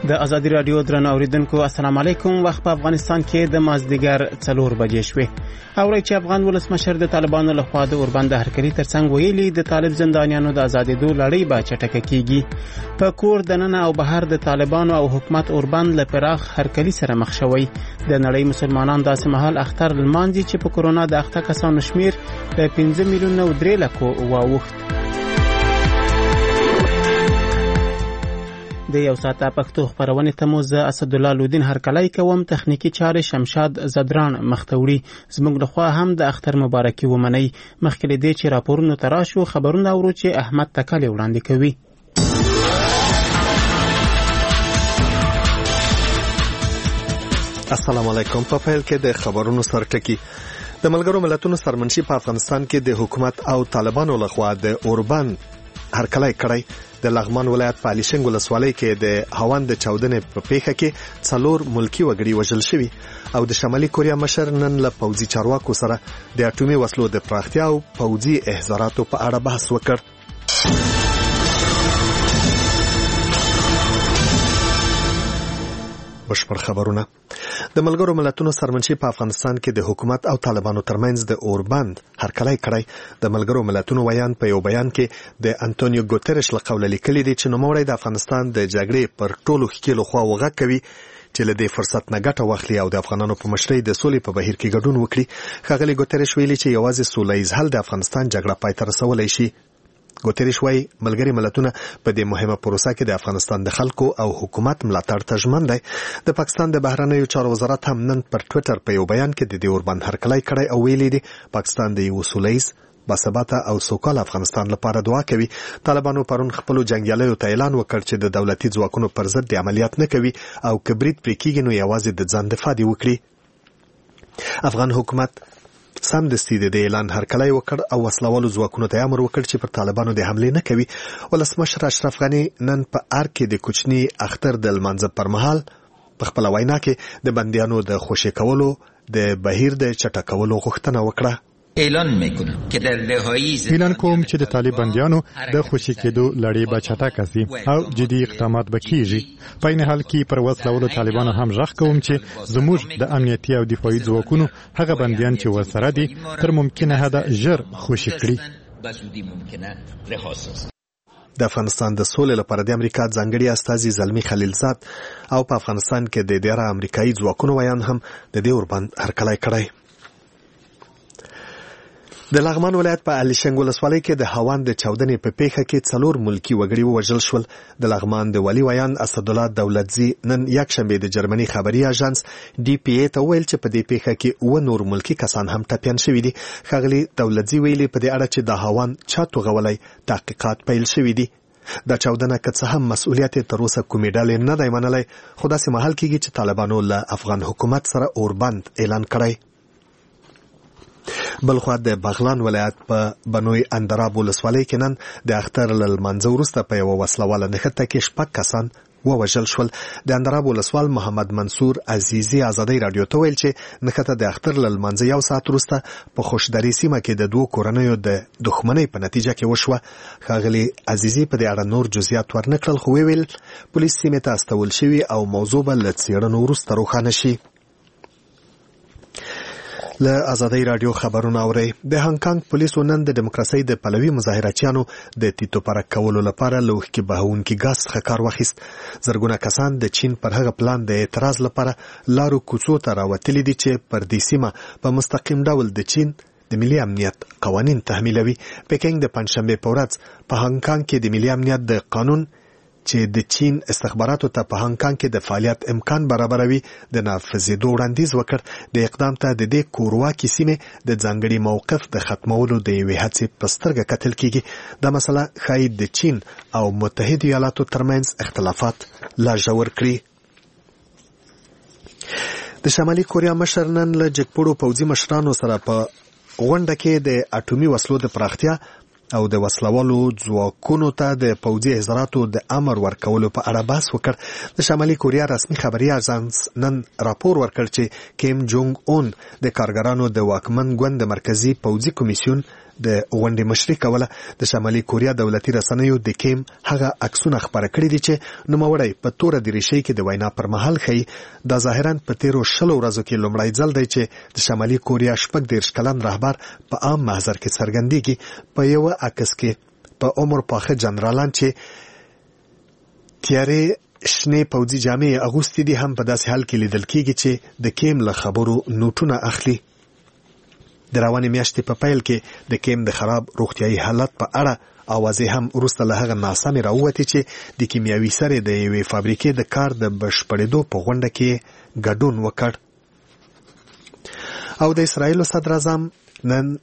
د ازادي رادیو درنو اوریدونکو السلام علیکم. وخت په افغانستان کې د مازدیګر 4 بجې شوې. اوري چې افغان ولسمشر د طالبانو لخوا د اوربند د هرکلي ترڅنګ ویلي د طالب زندانیانو د آزادېدو لړۍ به چټکه کیږي. په کور دننه او بهر د طالبانو او حکومت اوربند له پراخ هرکلي سره مخ شوی. د نړۍ مسلمانان داسې مهال اختر لمانځي چې په کرونا د اخته کسانو شمیر د 5 میلیونه و 3 لکو واوښت. د یو ساعته پښتو خبرونه ته مو زه اسدالله لودین هرکلی کوم. تخنیکی چارې شمشاد زدران مختوري. زموږ لخوا هم د اختر مبارکي ومنئ. مخکې له دې چې راپورونه ته راشو خبرونه اورو چې احمد تکل وړاندې کوي. السلام علیکم. په پیل کې د خبرونو سرټکی. د ملګرو ملتونو سرمنشي په افغانستان کې د حکومت او طالبانو لخوا د اوربند هرکلی کړی. د لغمان ولایت په علیشنګ ولسوالۍ کې د هاوند د چاودنې په پیښه کې 4 ملکی وګړي وژل شوي او د شمالي کوریا مشر نن له پوځي چارواکو سره د اټومي وسلو د پراختیا او پوځي احزاراتو په اړه بحث وکړ. بشپړ خبرونه. د ملګرو ملتونو سرمنشي په افغانستان کې د حکومت او طالبانو ترمنځ د اوربند هرکلی کړی. د ملګرو ملتونو ویان په یو بیان کې د انټونیو ګوتریش له قوله لیکلي دي چې نوموړی د افغانستان د جګړې پر ټولو ښکیلو خوا وغږ کوي چې له دې فرصت نه ګټه واخلي او د افغانانو په مشرۍ د سولې په بهیر کې ګډون وکړي. ښاغلي ګوتریش ویلي چې یوازې سوله ییز حل د افغانستان جګړه پای ته رسولی شي. ګوتریش وايي ملګري ملتونه په دې مهمه پروسه کې د افغانستان د خلکو او حکومت ملاتړ ته ژمن دی. د پاکستان د بهرنیو چارو وزارت هم نن پر ټویټر په یو بیان کې د دې اوربند هرکلی کړی او ویلي دي پاکستان د یو سوله ییز باثباته او سوکاله افغانستان لپاره دعا کوي. طالبانو پرون خپل جنگیالیو ته اعلان وکړ چې د دولتي ځواکونو پر ضد د عملیات نه کوي او کبریت پرې کیږي نو یوازې د ځان دفاع دی وکړي. افغان حکومت سم دستي د اعلان هرکلی وکړ او وسلوالو ځواکونو ته امر وکړ چې پر طالبانو د حمله نه کوي. ولسمشر اشرف غني نن په ار کې د کوچني اختر د لمانځه پر مهال په خپل وینا کې د بندیانو د خوشی کولو د بهیر د چټکولو غوښتنه وکړه. اعلان کوم چې د طالب بندیانو د خوشی کېدو لړۍ به چټکه شي او جدي اقدامات به کیږي. په این حال کې پر وسلوالو طالبانو هم غږ کوم چې زموږ د امنیتي او دفاعي ځواکونو هغه بندیان چې ورسره دي تر ممکنه حده ژر خوشی کړي. د افغانستان د سولې لپاره د امریکا ځانګړي استازي زلمی خلیلزاد او په افغانستان کې د ډیره امریکایي ځواکونو ویان هم د دې اوربند هرکلی کړی. د لغمان ولایت په علیشنګ ولسوالۍ کې د هاوند د چاودنې په پیښه کې 4 ملکی وګړي وژل شول. د لغمان د ولی ویان اسدالله دولتزی نن یکشنبه د جرمني خبري اژانس ډي پی ای ته ویل چې په دې پیښه کې 9 نور ملکی کسان هم ټپيان شوي دي. ښاغلي دولتزی ویلي په دې اړه چې د هاوند چا توغولای تحقیقات پیل شوي دي. د چاودنه که څه هم مسؤلیت تر اوسه کومې ډلې نه دی منلی خو داسې مهال کېږي چې طالبانو له افغان حکومت سره اوربند اعلان کړی. بلخوا د بغلان ولایت په بنوی اندراب ولسوالۍ کې نن د اختر لمانځه وروسته په یو وسلواله نښته کې 6 کسان ووژل شول. د اندراب ولسوال محمد منصور عزیزی ازادي رادیو ته ویل چې نښته د اختر لمانځه یو ساعت وروسته په خوشداري سیمه کې د 2 کورنیو د دښمنۍ په نتیجه کې وشوه. ښاغلي عزیزی په دې اړه نور جزئیات ورنکړل خو ویل پولیس سیمه ته استول شوی او موضوع به له څېړنو وروسته روښانه شي. له ازادي رادیو خبرونه اوري. د هانګ کانګ پولیسو نن د دیموکراسي د پلوي مظاهراتیانو د تیتو پرک کولو لپاره لوښ کې بهونکي ګاز څخه کار واخیست. زرګونه کسان د چین پر هغه پلان د اعتراض لپاره لارو کوڅو ته راوتلي دي چې پر دې سیمه په مستقیم ډول د چین د ملي امنیت قوانین تحمیلوي. پکینګ د پنځشنبه په ورځ په هانګ کانګ کې د ملي امنیت د قانون چې د چین استخباراتو ته په هانګ کانګ کې د فعالیت امکان برابروي د نافذېدو وړاندیز وکړ. د اقدام ته د دې کورواکې سیمې د ځانګړي موقف د ختمولو د یوې هڅې په سترګه کتل کېږي. دا مسله ښایي د چین او متحده ایالاتو ترمنځ اختلافات لا ژور کړي. د شمالي کوریا مشر نن له جګپوړو پوځي مشرانو سره په غونډه کې د اټومي وسلو د پراختیا او د وسلوالو ځواکونو ته د پوځي احزاراتو د امر ورکولو په اړه بحث وکړ. د شمالي کوریا رسمي خبري اژانس نن راپور ورکړ چې کیم جونګ اون د کارګرانو د واکمن ګوند د مرکزی پوځي کمیسیون د غونډې مشري کوله. د شمالي کوریا دولتي رسنیو د کیم هغه عکسونه خبره کړي دي چې نوموړی په توره دریشۍ کې د وینا پر مهال ښیي. دا ظاهرا په تیرو 20 ورځو کې لومړی ځل دی چې د شمالي کوریا 40 کلن رهبر په عام محضر کې څرګندېږي. په یو عکس کې په عمر پاخه جنرالان چې تیارې شنې پوځي جامې اغوستې دي هم په داسې حال کې لیدل کېږي چې د کیم له خبرو نوټونه اخلي. د روانې میاشتې په پیل کې د کیم د خراب روغتیايي حالت په اړه اوازې هم وروسته له هغه ناسمې راووتې چې د کیمیاوي سرې د یوې فابریکې د کار د بشپړېدو په غونډه کې ګډون وکړ. او د اسرایلو صدراعظم نن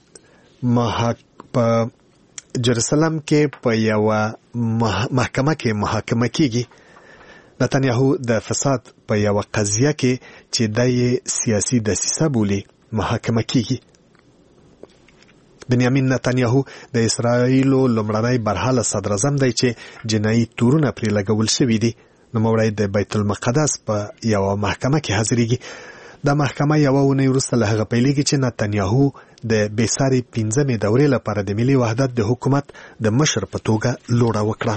په جرسلم کې په یو محکمه کې محاکمه کیږي. نتانیاهو د فساد په یو قضیه کې چې د سیاسي دسیسه بولي محاکمه کیږي. بنیامین نتانیاهو د اسرایلو لومړنی برحاله صدراعظم دی چې جنایي تورونه پرې لګول شوي دي. نوموړی د بیت المقدس په یو محکمه کې حاضرېږي. دا محکمه یوه اونۍ وروسته له هغه پیلېږي چې نتانیاهو د بېساري 15مې دورې لپاره د ملي وحدت د حکومت د مشر په توګه لوړه وکړه.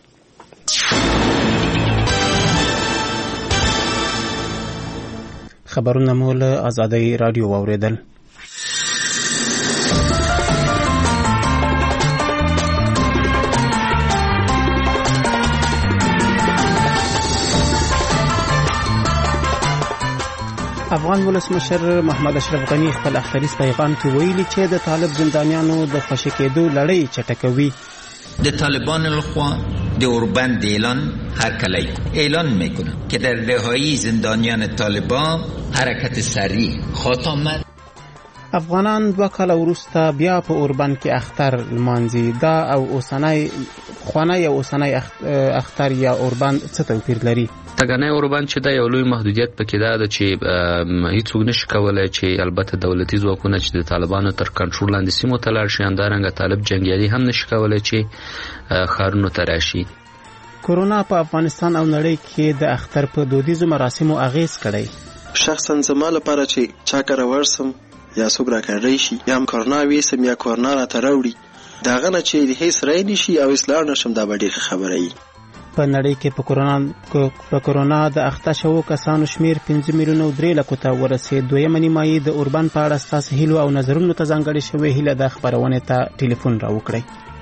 خبرونه مو له آزادۍ رادیو واورېدل. افغان ولسمشر محمد اشرف غنی خپل اختریز پیغام کې ویلي چې د طالب زندانیانو د خوشی کېدو لړۍ چټکوي. د طالبان لخوا د اوربند اعلان هرکلی اعلان میکنه که در رهایی زندانیان طالبان حرکت سریع خواهد آمد. افغانان 2 کاله وروسته بیا په اوربند کې اختر لمانځي. دا او اوسنی خوانی یا اوسنی اختر یا اوربند څه توپیر لري؟ تګنی اوربند چې دا یو لوی محدودیت پکې ده چې هیڅوک نشي کولای چې البته دولتي ځواکونه چې د طالبانو تر کنټرول لاندې سیمو ته لاړ شي، همدارنګه طالب جنګیالي هم نشي کولای چې ښارونو ته راشي. کورونا په افغانستان او نړۍ کې د اختر په دودیزو مراسمو اغیز کړی. شخصا زما لپاره چې چا کره ورسم یا څوک راکړی شي یا هم کورنا ویسم یا کورنا راته راوړي داغه نه چې هیڅ رای نشي او اصلاح نشم، دا به ډېره خبره وي. په نړۍ کې په کورونا د اخته شوو کسانو شمیر 5 میلیونه 3 لکو ته ورسېد. دویمه نیمایي د اوربند په اړه ستاسو هیلو او نظرونو ته ځانګړې شوې هیله د خبرونې ته ټلیفون راوکړئ.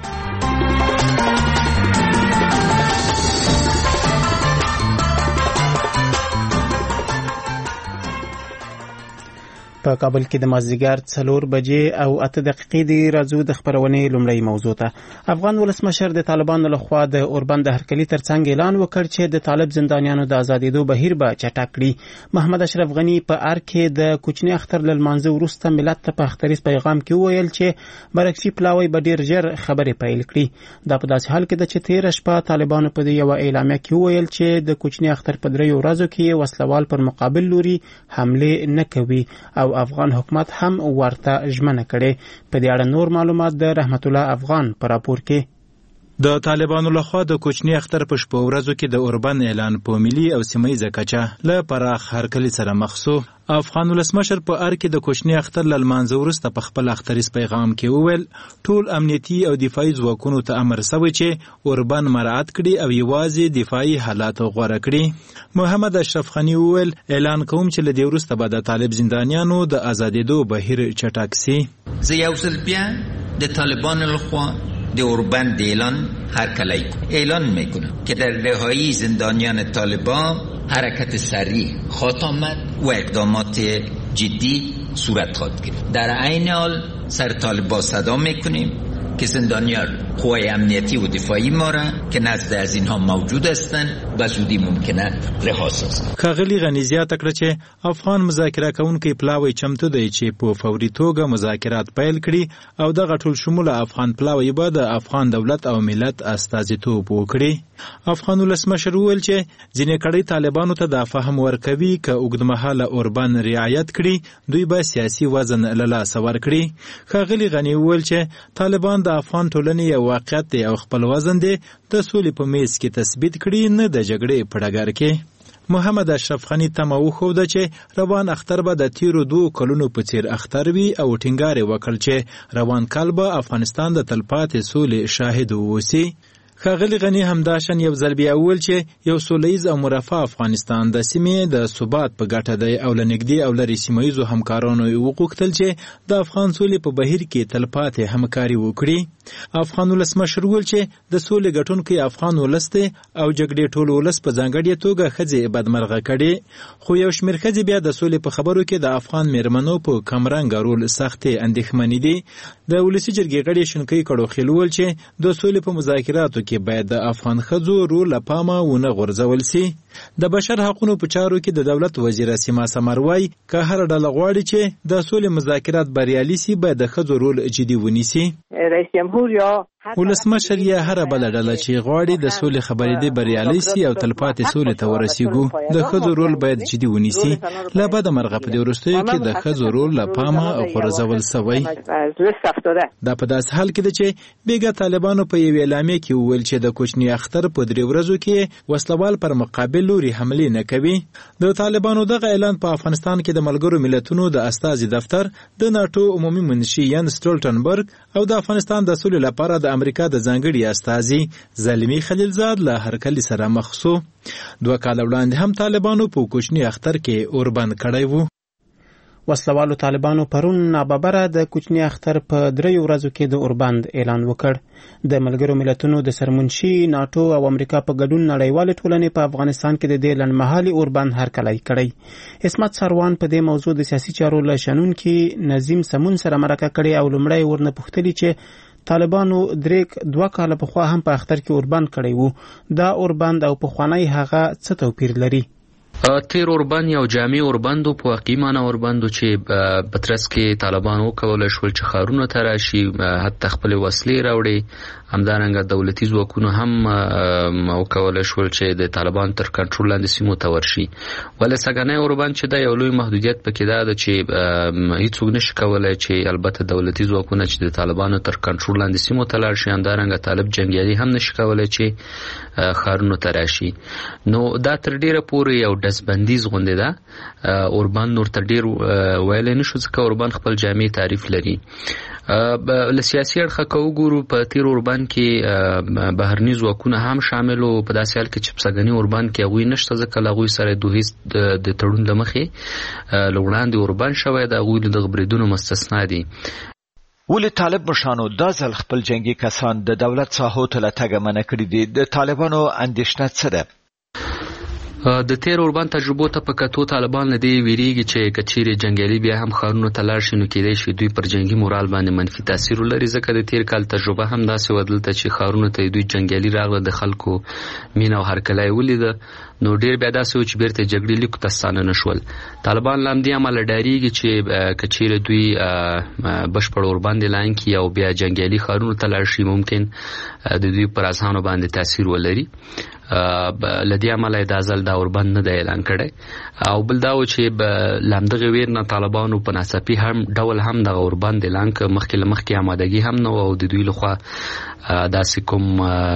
په کابل کې د مازدیګر 4 بجې او 8 دقیقې دی. راځو د خبرونې لومړی موضوع ته. افغان ولسمشر د طالبانو لخوا د اوربند د هرکلي ترڅنګ اعلان وکړ چې د طالب زندانیانو د آزادېدو بهیر به چټک کړي. محمد اشرف غنی په ار کې د کوچني اختر لمانځه وروسته ملت ته په اختریز پیغام کې وویل چې برعکسي پلاوی به ډیر ژر خبرې پیل کړي. دا په داسې حال کې ده چې 13 شپه طالبانو په یو اعلامیه کې وویل چې د کوچني اختر په 3 ورځو کې وسلوال پر مقابل لوري حمله نه کوي او افغان حکومت هم ورته ژمنه کړې. په دې اړه نور معلومات د رحمت الله افغان پر راپور کې. د طالبانو لخوا د کوچني اختر په شپو ورځو کې د اوربند اعلان په ملي او سیمایي کچه له پراخ هرکلي سره مخ شو. افغان ولسمشر په ار کې د کوچني اختر لمانځه وروسته په خپل اختریز پیغام کې وویل ټول امنیتي او دفاعي ځواکونو ته امر شوی چې اوربند مراعات کړي او یوازې دفاعي حالات غوره کړي. محمد اشرف غنی وویل اعلان کوم چې له دې وروسته به د طالب زندانیانو د آزادېدو بهیر چټک سي. زه یو ځل بیا د طالبانو لخوا د اوربند اعلان هرکلی اعلان میکنه که در رهایی زندانیان طالبان حرکت سریع خواهد آمد و اقدامات جدی صورت خواهد گرفت. در عین حال سر طالبان صدا میکنیم که زندانیان قوای امنیتی و دفاعی ما را که نزد از اینها موجود هستند و زودی ممکنه رها سازند. ښاغلي غني زیاته کړه چې افغان مذاکره کوونکي پلاوی چمتو دی چې په فوري توګه مذاکرات پیل کړي او دغه ټول شموله افغان پلاوی به د افغان دولت او ملت استازیتوب وکړي. افغان ولسمشر وویل چې ځینې کړۍ طالبانو ته د فهم ورکوي که اوږدمهاله اوربند رعایت کړي دوی به سیاسي وزن له لاسه ورکړي. ښاغلي غني وویل چې طالبان د افغان ټولنې یو واقعیت دی او خپل وزن دی د سولې په میز کې تثبیت کړي، نه د جګړې په ډګر کې. محمد اشرف غنی تمه وښوده چې روان اختر به د تیرو 2 کلونو په څیر اختر وي او ټینګار یې وکړ چې روان کال به افغانستان د تلپاتې سولې شاهد واوسي. ښاغلي غني همداشان یو ځل بیا وویل چې یو سولیز او مرفه افغانستان د سیمې د ثبات په ګټه دی او له نږدې او لرې سیمه ییزو همکارانو یې وغوښتل چې د افغان سولې په بهیر کې تلپاتې همکاري وکړي. افغان ولسمشر وویل چې د سولې ګټونکی افغان ولس دی او جګړې ټول ولس په ځانګړې توګه ښځې بدمرغه کړي، خو یو شمېر ښځې بیا د سولې په خبرو کې د افغان میرمنو په کمرنګه رول سختې اندېښمنې دي. د ولسي جرګې غړي شنکۍ کړوخیل وویل چې د سولې په مذاکراتو کې باید د افغان ښځو رول له پامه ونه غورځول سي. د بشر حقونو په چارو کې د دولت وزیر سیما سمر وایي که هر ډله غواړي چې د سولې مذاکرات بریالي سي باید د ښځو رول جدي ونیسي. رئیس جمهور یا ولسمشر یا هر بل ډله چې غواړي د سولې خبرې دې بریالي سي او تلپاتې سولې ته ورسیږو، د ښځو رول باید جدي ونیسي. له بده مرغه په دې وروستیو کې د ښځو رول له پامه غورځول سوی. دا په داسې حال کې ده چې بیګا طالبانو په یوې اعلامیه کې وویل چې د کوچني اختر په 3 ورځو کې وسلوال پر مقابل لوري حملې نه کوي. د طالبانو دغه اعلان په افغانستان کې د ملګرو ملتونو د استازي دفتر، د ناتو عمومي منشي ین سټولټنبرګ او د افغانستان د سولې لپاره د امریکا د ځانګړي استازي زلمی خلیلزاد له هرکلي سره مخ شو. 2 کال وړاندې هم طالبانو په کوچني اختر کې اوربند کړی وو. وسلوالو طالبانو پرون ناببره د کوچني اختر په 3 ورځو کې د اوربند اعلان وکړ. د ملګرو ملتونو د سرمنشي، ناتو او امریکا په ګډون نړیوالې ټولنې په افغانستان کې د دې لنډمهالي اوربند هرکلی کړی. اسمت سروان په دې موضوع د سیاسي چارو له شنونکي نظیم سمون سره مرکه کړې او لومړی ورنه پوښتلي چې طالبانو 2 کاله پخوا هم په اختر کې اوربند کړی وو. دا اوربند او پخوانی هغه څه توپیر لري؟ تیر اوربند یو جامع اوربند په واقعي معنا اوربند چې په ترڅ کې طالبانو کولای شول چې ښارونو ته راشي، حتی خپل وسلې راوړي، همدارنګه دولتي ځواکونه هم کولای شول چې د طالبان تر کنټرول لاندې سیمو ته ورشي. ولې سګنی اوربند چې دا یو لوی محدودیت پکې ده چې هیڅوک نشي کولای چې البته دولتي ځواکونه چې د طالبانو تر کنټرول لاندې سیمو ته لاړ شي، همدارنګه طالب جنگیالي هم نشي کولای چې ښارونو ته راشي. نو دا تر ډیره پورې یو دسبندیز غونډه ده. اوربند نور تر ډیر ویلې نشو ځکه اوربند خپل جامع تعریف لري. له سیاسي اړخه که وګورو په تیر اوربند کې بهرني ځواکونه هم شامل وو، په داسې حال کې چې په سګني اوربند کې هغوی نشته ځکه له هغوی سره دوهیز د تړون له مخې له وړاندې اوربند شوی د هغوی له دغه بریدونو مستثنا دي. ولې طالب مشرانو دا ځل خپل جنگي کسان د دولت ساحو ته له تګه منع کړي دي؟ د طالبانو اندېښنه څه ده؟ د تیر اوربند تجربو ته په کتو طالبان له دې ویریږي چې کچېرې جنگیالي بیا هم ښارونو ته لاړ شي نو کېدای شي دوی پر جنگي مورال باندې منفي تاثیر ولري، ځکه د تیر کال تجربه هم داسې وه دلته چې ښارونو ته دوی جنگیالي راغله، د خلکو مینه او هرکلی ولیده، نو ډیر بیا داسې و چې بیرته جګړې لیکو ته ستانه نه شول. طالبان له همدې امله ډارېږي چې کچېرې دوی بشپړ اوربند اعلان کړي او بیا جنګیالي ښارونو ته لاړ شي، ممکن د دوی پر اذهانو باندې تاثیر ولري. له دې امله یې دا ځل دا اوربند نه دی اعلان کړی. او بل دا و چې له همدغې ویر نه طالبانو په ناڅاپي ډول هم دغه اوربند اعلان کړ، مخکې له مخکې امادګي هم نه و او د دوی لخوا داسې کوم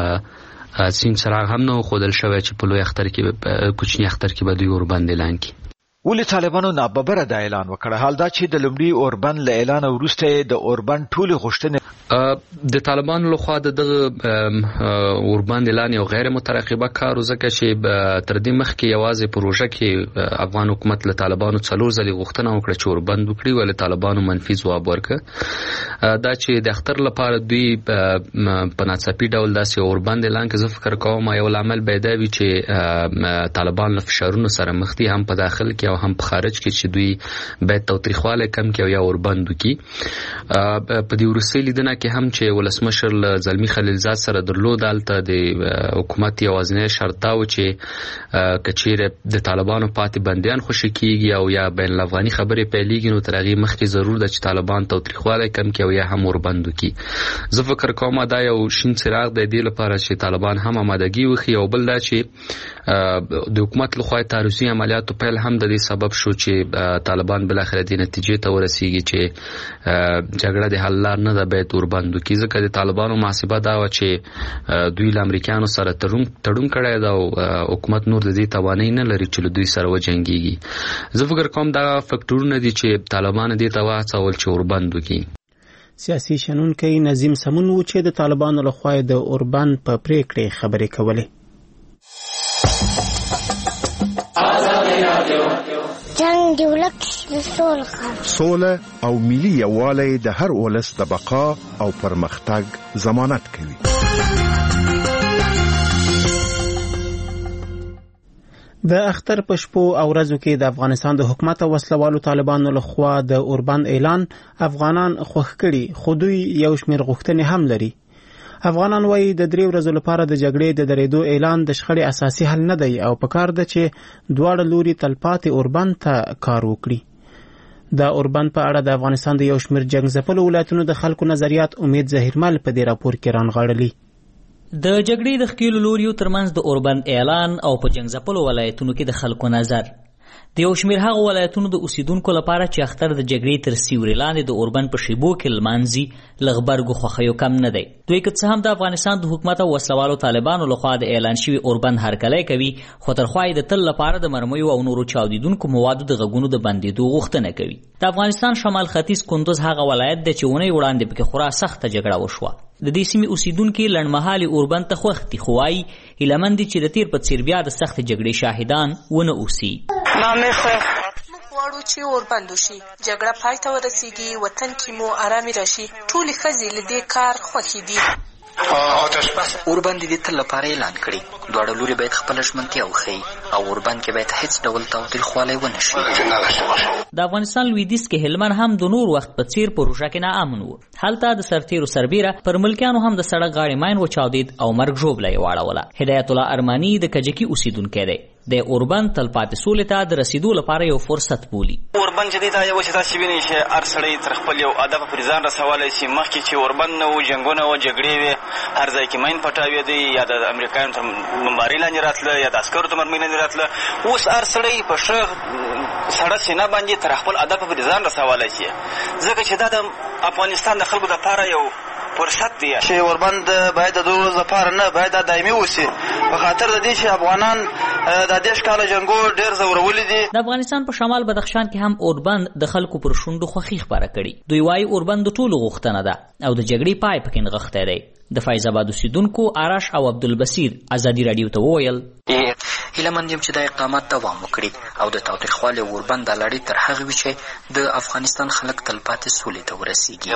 سیم څراغ هم نه و ښودل شوی چې په لوی اختر کې کوچني اختر کې به دوی اوربند اعلان کړي. ولې طالبانو ناببره دا اعلان وکړ حال دا چې د لومړي اوربند له اعلان وروسته د اوربند ټولې غوښتنې د طالبانو لخوا دغه اوربند اعلان یو غیر مترقبه کار و، ځکه چې تر دې مخکې یوازې پروژه کې افغان حکومت له طالبانو 4 ځلې غوښتنه وکړه چې اوربند وکړي، ولې طالبانو منفي ځواب ورکړ. دا چې د اختر لپاره دوی په ناڅاپي ډول داسې اوربند اعلان کړ، زه فکر کوم یو لامل به دا وي چې طالبان له فشارونو سره مخ دي، هم په داخل کې او هم په خارج کې، چې دوی باید تاوتریخوالی کم کړي او یا اوربند وکړي. په دې وروستۍ لیدنه کې هم چې ولسمشر زلمی خلیلزاد سره درلود، هلته د حکومت یوازینی شرط دا و چې کچېرې د طالبانو پاتې بندیان خوشي کیږي او یا بین الافغاني خبرې پیلېږي، نو تر هغې مخکې ضرور ده چې طالبان تاوتریخوالی کم کړي او یا هم اوربند وکړي. زه فکر کوم دا یو شین څراغ دی دې لپاره چې طالبان هم امادګي وښيي، او بل دا چې د حکومت لخوا تعرضي عملیاتو پیل هم د دې سبب شو چې طالبان بالاخره دې نتیجې ته ورسیږي چې جګړه د حل لار نه ده، باید اوربند وکړي، ځکه د طالبانو محاسبه دا و چې دوی له امریکایانو سره تړون کړی دا او حکومت نور د دې توانایي نه لري چې له دوی سره وجنګیږي. زه فکر کوم دا فکټورونه دي چې طالبان دې ته وهڅول چې اوربند وکړي. سیاسي شنونکی نظیم سمون و چې د طالبانو لخوا د اوربند په پریکړې خبرې کولې. جنگ دی ولک سوله او ملي یووالی د هر ولس د بقا او پرمختګ ضمانت کوي. د اختر په شپو او ورځو کې د افغانستان د حکومت او وسلوالو طالبانو لخوا د اوربند اعلان افغانان خوښ کړي، خو دوی یو شمېر غوښتنې هم لري. افغانان وایي د 3 ورځو لپاره د جګړې د درېدو اعلان د شخړې اساسي حل نه دی او پکار ده چې دواړه لوري تلپاتې اوربند ته کار وکړي. د اوربند په اړه د افغانستان د یو شمېر جنګ ځپلو ولایتونو د خلکو نظریات امید ظهیرمل په دې راپور کې رانغاړلي. د جګړې د ښکېلو لوریو ترمنځ د اوربند اعلان او په جنګ ځپلو ولایتونو کې د خلکو نظر. د یو شمېر هغو ولایتونو د اوسیدونکو لپاره چې اختر د جګړې تر سیوري لاندې د اوربند په شیبو کې لمانځي له غبرګو خوښیو کم نه دی. دوی که څه هم د افغانستان د حکومت او وسلوالو طالبانو لخوا د اعلان شوي اوربند هرکلی کوي، خو ترخوا یې د تل لپاره د مرمیو او نورو چاودیدونکو موادو د غږونو د بندېدو غوښتنه کوي. د افغانستان شمال ختیځ کندوز هغه ولایت دی چې اونۍ وړاندې پکې خورا سخته جګړه وشوه. د دې سیمې اوسیدونکي لنډمهالي اوربند ته خوښ دي، خو وایي هیله مند دي چې د تیر په څېر بیا د سختې جګړې شاهدان ونه اوسي. غواړو چې اوربند وشي، جګړه پای ته ورسیږي، وطن کې مو آرامي راشي. ټولې ښځې له دې کار خوښې دي. اوربند دې تل لپاره اعلان کړي، دواړه لوري باید خپله ژمنتیا وښیي او اوربند کې باید هیڅ ډول تاوتریخوالی ونه شي. د افغانستان لویدیځ کې هلمند هم د نور وخت په څیر پروژه کې ناامن و. هلته د سرتیرو سربیره پر ملکیانو هم د سړک غاړې ماین وچاودید او مرګ ژوبله یې واړوله. هدایت الله ارماني د کجکي اوسیدونکی دی. د اوربند تلپاتې سولې ته د رسیدو لپاره یو فرصت بولي. اوربند چې دی دا یو چې تاسې وینئ چې هر سړی تر خپل یو هدف پورې ځان رسولی شي. مخکې چې اوربند نه و، جنګونه و، جګړې وې، هر ځای کې ماین پټاوېدی، یا د امریکایانو تر بمبارۍ لاندې راتله، یا د عسکرو تر مرمۍ لاندې راتله. اوس هر سړی په ښه سړه سینه باندې تر خپل هدف پورې ځان رسولی شي، ځکه چې دا د افغانستان د خلکو دپاره یو فرصت دی چې اوربند باید د 2 ورځو لپاره نه، باید دا دایمي اوسي، په خاطر د دې چې افغانان د 10 کاله جنګو ډېر ځورولي دي. د افغانستان په شمال بدخشان کې هم اوربند د خلکو پر شونډو خوښي خپاره کړي. دوی وایي اوربند د ټولو غوښتنه ده او د جګړې پای پکې نغښتی دی. د فیض آباد اوسیدونکو آرش او عبدالبصیر ازادي راډیو ته وویل هیله مند یم چې دا اقدامات دوام وکړي او د تاوتریخوالي اوربند دا لړۍ تر هغه وي چې د افغانستان خلک تلپاتې سولې ته ورسیږي.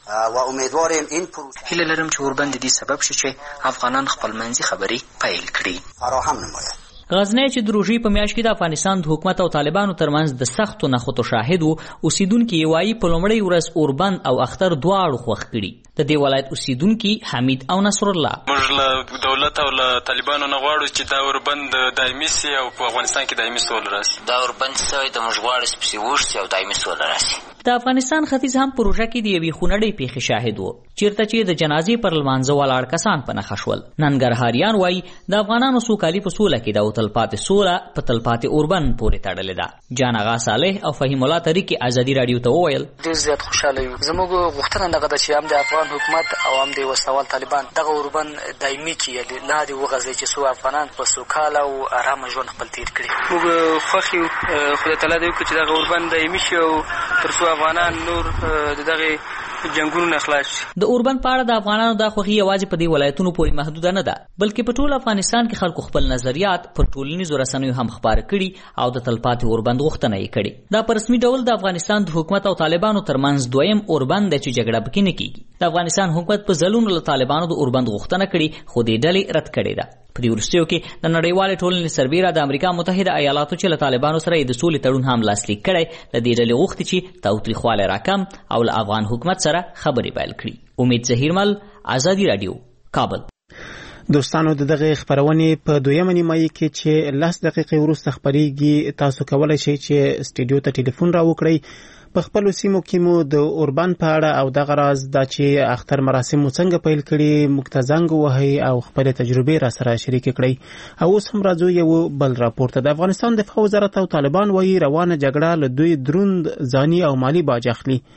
هیله لرم چې اوربند دې سبب شي چې افغانان خپلمنځي خبرې پیل کړي. غزنی چې د روژې په میاشت کې د افغانستان د حکومت او طالبانو ترمنځ د سختو نښتو شاهد و، اوسیدونکي یې وایي په لومړۍ ورځ اوربند او اختر دواړو خوښ کړي. د دې ولایت اوسیدونکي حمید او نصر الله: موږ له دولت او له طالبانو نه غواړو چې دا اوربند دایمي سي او په افغانستان کې دایمي سوله راشي. دا اوربند سوی د موږ غواړو چې وشي او دایمي سوله راشي. د افغانستان ختیځ هم پروژه کې د یوې خونړۍ پیښې شاهد و، چیرته چې د جنازې پر لمانځه ولاړ کسان په نښه شول. ننګرهاریان وایي د افغانانو سوکالي په سوله کې ده او تلپاتې سوله په تلپاتې اوربند پورې تړلې ده. جان آغا صالح او فهیم الله طریقې ازادي راډیو ته وویل ډېر زیات خوشحاله یو. زموږ غوښتنه دغه ده چې هم د افغان حکومت او هم د وسلوال طالبان دغه اوربند دایمي کړي، لاندې وغځوي چې څو افغانان په سوکاله او ارامه ژوند خپل تیر کړي. موږ خوښ یو، خدای تعالی دې وکړي چې دغه اوربند دایمي شي او تر څو افغانان نور دغه جنگونو نه خلاص شي. د اوربند په اړه د افغانانو دا خوښي یوازې په دې ولایتونو پورې محدوده نه ده، بلکې په ټول افغانستان کې خلکو خپل نظریات پر ټولنیزو رسنیو هم خپاره کړي او د تلپاتې اوربند غوښتنه یې کړې. دا په رسمي ډول د افغانستان د حکومت او طالبانو ترمنځ دویم اوربند دی چې جګړه پکې نه کیږي. د افغانستان حکومت په ځلونو له طالبانو د اوربند غوښتنه کړې، خو دې ډلې رد کړې ده. په دې وروستیو کې د نړیوالې ټولنې سربیره د امریکا متحده ایالاتو چې له طالبانو سره د سولې تړون هم لاسلیک کړی، د دې ډلې غوښتي چې تاوتریخوالی راکم او له افغان حکومت سره خبرې پیل کړي. امید ظهیرمل، ازادي راډیو، کابل. دوستانو د دغه خبرونې په دویمه نیمایي کې چې 10 دقیقې وروسته خبرېږي، تاسو کولی شئ چې سټوډیو ته ټلیفون راوکړئ. په خپلو سیمو کې مو د اوربند په اړه او دغه راز دا چې اختر مراسم مو څنګه پیل کړي موږ ته زنګ ووهئ او خپلې تجربې را سره شریکې کړئ. او اوس هم راځو یو بل راپور ته. د افغانستان دفاع وزارت او طالبان وایي روانه جګړه له دوی دروند ځاني او مالی باج اخلي.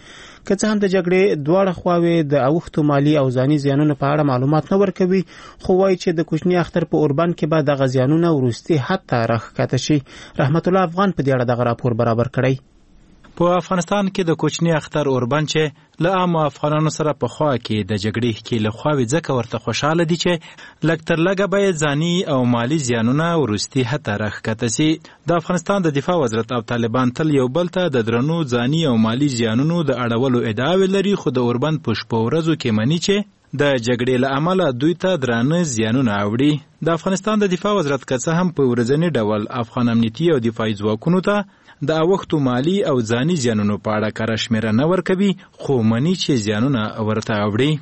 که څه هم د جګړې دواړه خواوې د اوښتو مالي او ځاني زیانونو په اړه معلومات نه ورکوي، خو وایي چې د کوچني اختر په اوربند کې به دغه زیانونه وروستي حد ته راښکته شي. رحمت الله افغان په دې اړه دغه راپور برابر کړی. په افغانستان کې د کوچني اختر اوربند چې له عامو افغانانو سره په خوا کې د جګړې کې له خواوې ځکه ورته خوشحاله دي چې لږ تر لږه باید ځاني او مالي زیانونه وروستي حد ته راښکته سي. د افغانستان د دفاع وزارت او طالبان تل یو بل ته د درنو ځاني او مالي زیانونو د اړولو ادعاوې لري، خو د اوربند په شپو ورځو کې مني چې د جګړې له امله دوی ته درانه زیانونه اوړي. د افغانستان د دفاع وزارت که څه هم په ورځني ډول افغان امنیتي او دفاعي ځواکونو ته د اوښتو مالي او ځاني زیانونو په اړه کره شمیره نه ورکوي، خو مني چې زیانونه ورته اوړي.